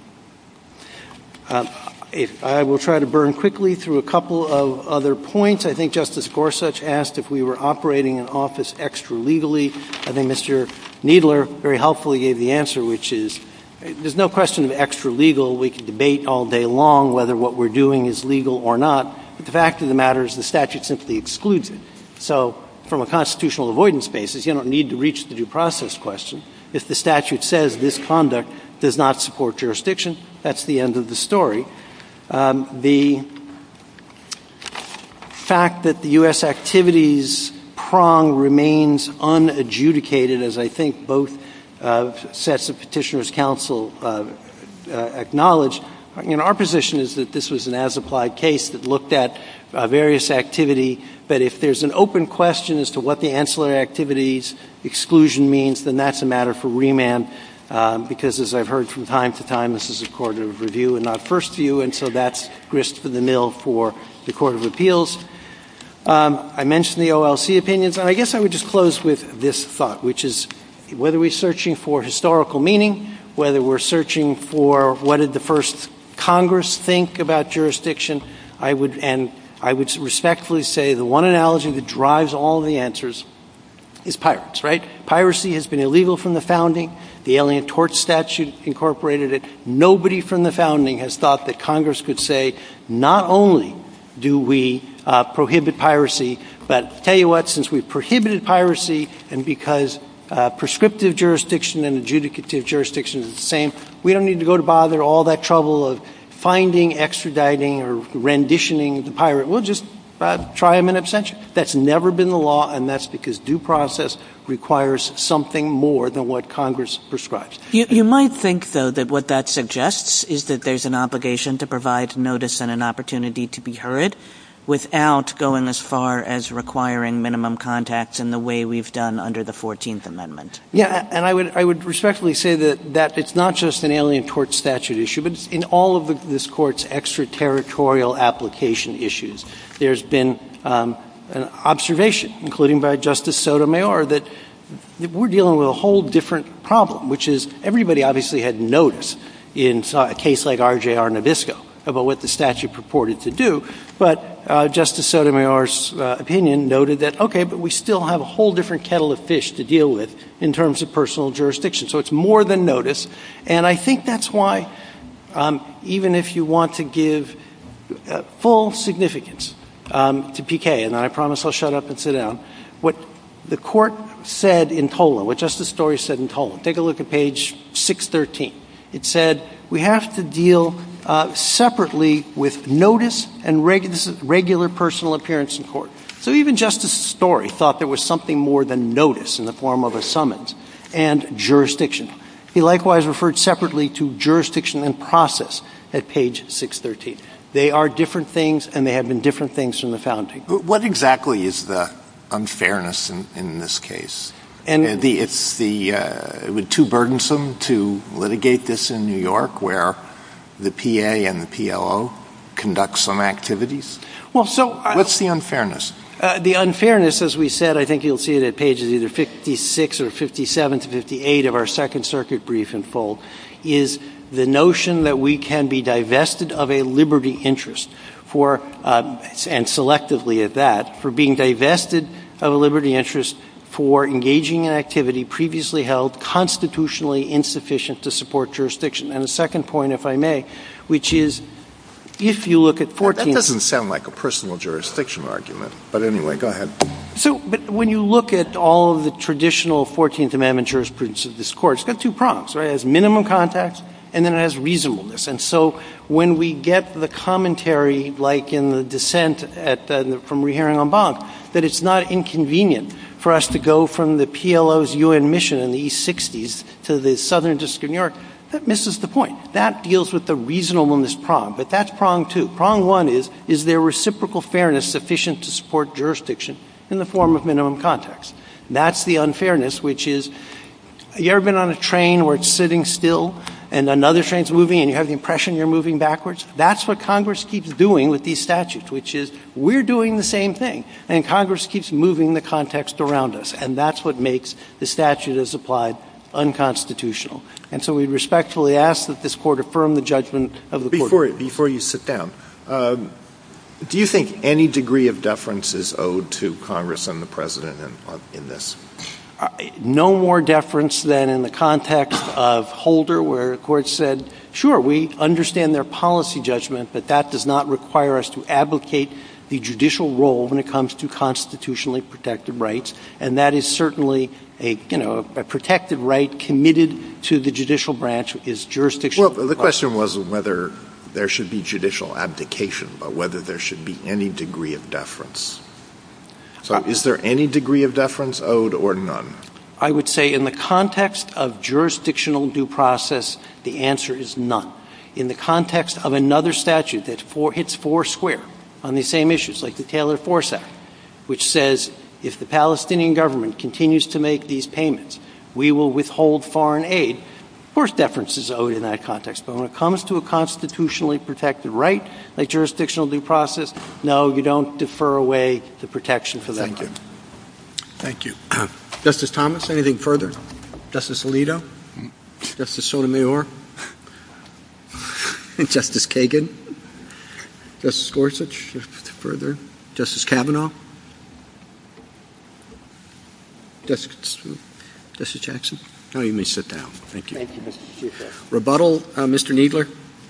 Uh, if I will try to burn quickly through a couple of other points. I think Justice Gorsuch asked if we were operating an office extra legally. I think Mister Needler very helpfully gave the answer, which is there's no question of extra legal. We can debate all day long whether what we're doing is legal or not. But the fact of the matter is the statute simply excludes it. So from a constitutional avoidance basis, you don't need to reach the due process question. If the statute says this conduct does not support jurisdiction, that's the end of the story. Um, the fact that the U S activities prong remains unadjudicated, as I think both uh, sets of petitioners' counsel uh, uh, acknowledge, You know, our position is that this was an as-applied case that looked at uh, various activity, but if there's an open question as to what the ancillary activities exclusion means, then that's a matter for remand, um, because as I've heard from time to time, this is a court of review and not first view, and so that's grist for the mill for the Court of Appeals. Um, I mentioned the O L C opinions, and I guess I would just close with this thought, which is whether we're searching for historical meaning, whether we're searching for what did the first Congress think about jurisdiction, I would, and I would respectfully say the one analogy that drives all of the answers is pirates, right? Piracy has been illegal from the founding. The Alien Tort Statute incorporated it. Nobody from the founding has thought that Congress could say, not only do we uh, prohibit piracy, but tell you what, since we've prohibited piracy and because uh, prescriptive jurisdiction and adjudicative jurisdiction is the same, we don't need to go to bother all that trouble of finding, extraditing, or renditioning the pirate. We'll just uh, try him in absentia. That's never been the law, and that's because due process requires something more than what Congress prescribes. You, you might think, though, that what that suggests is that there's an obligation to provide notice and an opportunity to be heard without going as far as requiring minimum contacts in the way we've done under the fourteenth Amendment. Yeah, and I would I would respectfully say that, that it's not just an Alien Tort Statute issue, but it's in all of the, this Court's extraterritorial application issues. There's been um, an observation, including by Justice Sotomayor, that we're dealing with a whole different problem, which is everybody obviously had notice in a case like R J R Nabisco about what the statute purported to do, but uh, Justice Sotomayor's uh, opinion noted that, okay, but we still have a whole different kettle of fish to deal with in terms of personal jurisdiction. So it's more than notice, and I think that's why um, even if you want to give uh, full significance um, to P K, and then I promise I'll shut up and sit down, what the Court said in Tolan, what Justice Story said in Tolan, take a look at page six thirteen. It said we have to deal uh, separately with notice and regu- this is regular personal appearance in court. So even Justice Story thought there was something more than notice in the form of a summons and jurisdiction. He likewise referred separately to jurisdiction and process at page six thirteen. They are different things, and they have been different things from the founding. What exactly is the unfairness in, in this case? And uh, the, it's the uh, it would too burdensome to litigate this in New York, where the P A and the P L O conduct some activities. Well, so uh, what's the unfairness? Uh, the unfairness, as we said, I think you'll see it at pages either fifty-six or fifty-seven to fifty-eight of our Second Circuit brief in full, is the notion that we can be divested of a liberty interest for, uh, and selectively at that, for being divested of a liberty interest for engaging in activity previously held constitutionally insufficient to support jurisdiction. And a second point, if I may, which is if you look at fourteenth... That doesn't sound like a personal jurisdiction argument. But anyway, go ahead. So, but when you look at all of the traditional fourteenth Amendment jurisprudence of this Court, it's got two prongs, right? It has minimum contacts, and then it has reasonableness. And so when we get the commentary, like in the dissent at, uh, from rehearing en banc, that it's not inconvenient for us to go from the P L O's U N mission in the East sixties to the Southern District of New York, that misses the point. That deals with the reasonableness prong, but that's prong two. Prong one is, is there reciprocal fairness sufficient to support jurisdiction in the form of minimum contacts? That's the unfairness, which is, you ever been on a train where it's sitting still and another train's moving and you have the impression you're moving backwards? That's what Congress keeps doing with these statutes, which is we're doing the same thing, and Congress keeps moving the context around us, and that's what makes the statute as applied unconstitutional. And so we respectfully ask that this Court affirm the judgment of the before, Court. Before you sit down, um, do you think any degree of deference is owed to Congress and the President in, in this? Uh, no more deference than in the context of Holder, where the Court said, sure, we understand their policy judgment, but that does not require us to abdicate the judicial role when it comes to constitutionally protected rights, and that is certainly a, you know, a protected right committed to the judicial branch is jurisdictional. Well, the question was whether there should be judicial abdication, but whether there should be any degree of deference. So is there any degree of deference owed or none? I would say in the context of jurisdictional due process, the answer is none. in the context of another statute that four, hits four square on these same issues, like the Taylor-Force Act, which says if the Palestinian government continues to make these payments, we will withhold foreign aid. Of course, deference is owed in that context. But when it comes to a constitutionally protected right, like jurisdictional due process, no, you don't defer away the protection for that. Thank you. Thank you. Uh, Justice Thomas, anything further? Justice Alito? Justice Sotomayor? Justice Kagan? Justice Gorsuch? Further? Justice Kavanaugh? Justice, Justice Jackson? No, you may sit down. Thank you. Thank you, Mister Chief Justice. Rebuttal, uh, Mister Kneedler?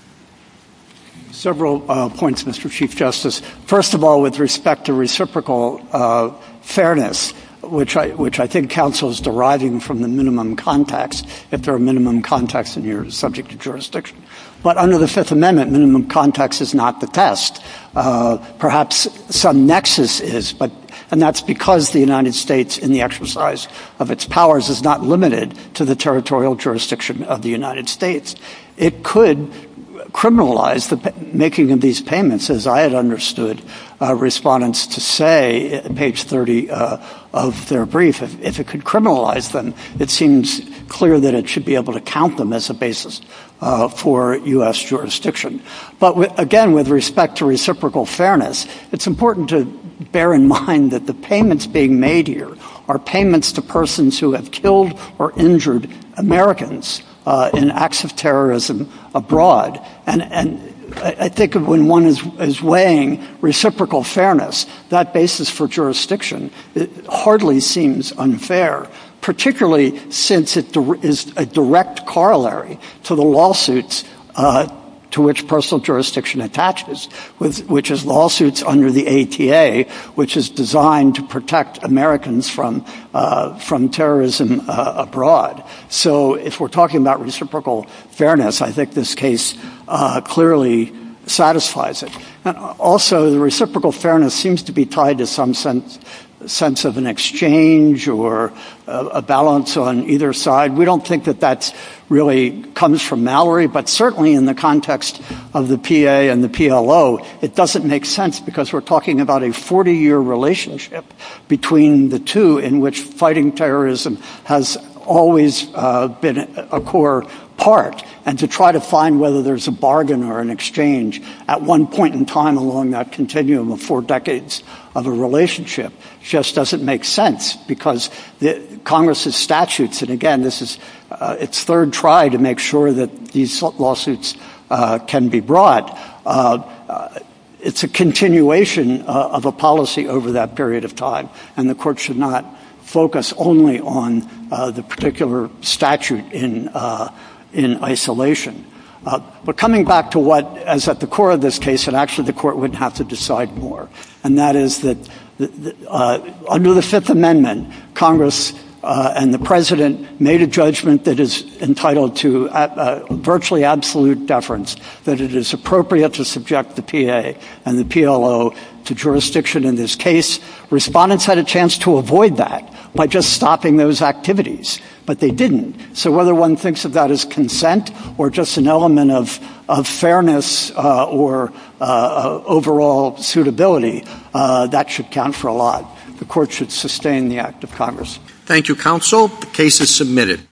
Several uh, points, Mister Chief Justice. First of all, with respect to reciprocal uh, fairness, which I, which I think counsel is deriving from the minimum contacts, if there are minimum contacts and you're subject to jurisdiction. But under the Fifth Amendment, minimum contacts is not the test. Uh, perhaps some nexus is, but and that's because the United States, in the exercise of its powers, is not limited to the territorial jurisdiction of the United States. It could criminalize the making of these payments, as I had understood uh, respondents to say at page thirty uh, of their brief. If, if it could criminalize them, it seems clear that it should be able to count them as a basis uh, for U S jurisdiction. But w- again, with respect to reciprocal fairness, it's important to bear in mind that the payments being made here are payments to persons who have killed or injured Americans uh, in acts of terrorism abroad. And, and I think when one is, is weighing reciprocal fairness, that basis for jurisdiction it hardly seems unfair, particularly since it di- is a direct corollary to the lawsuits uh, to which personal jurisdiction attaches, with, which is lawsuits under the A T A, which is designed to protect Americans from uh, from terrorism uh, abroad. So if we're talking about reciprocal fairness, I think this case uh, clearly satisfies it. And also, the reciprocal fairness seems to be tied to some sense sense of an exchange or a, a balance on either side. We don't think that that's really comes from Mallory, but certainly in the context of the P A and the P L O, it doesn't make sense because we're talking about a forty-year relationship between the two in which fighting terrorism has always uh, been a core part. And to try to find whether there's a bargain or an exchange at one point in time along that continuum of four decades of a relationship just doesn't make sense because the Congress's statutes, and again, this is uh, its third try to make sure that these lawsuits uh, can be brought. Uh, uh, it's a continuation uh, of a policy over that period of time, and the court should not focus only on uh, the particular statute in uh, in isolation. Uh, but coming back to what is at the core of this case, and actually the court wouldn't have to decide more, and that is that the, the, uh, under the Fifth Amendment, Congress uh, and the President made a judgment that is entitled to uh, virtually absolute deference, that it is appropriate to subject the P A and the P L O to jurisdiction in this case. Respondents had a chance to avoid that by just stopping those activities, but they didn't. So whether one thinks of that as consent or just an element of, of fairness uh, or uh, overall suitability, uh, that should count for a lot. The court should sustain the act of Congress. Thank you, counsel. The case is submitted.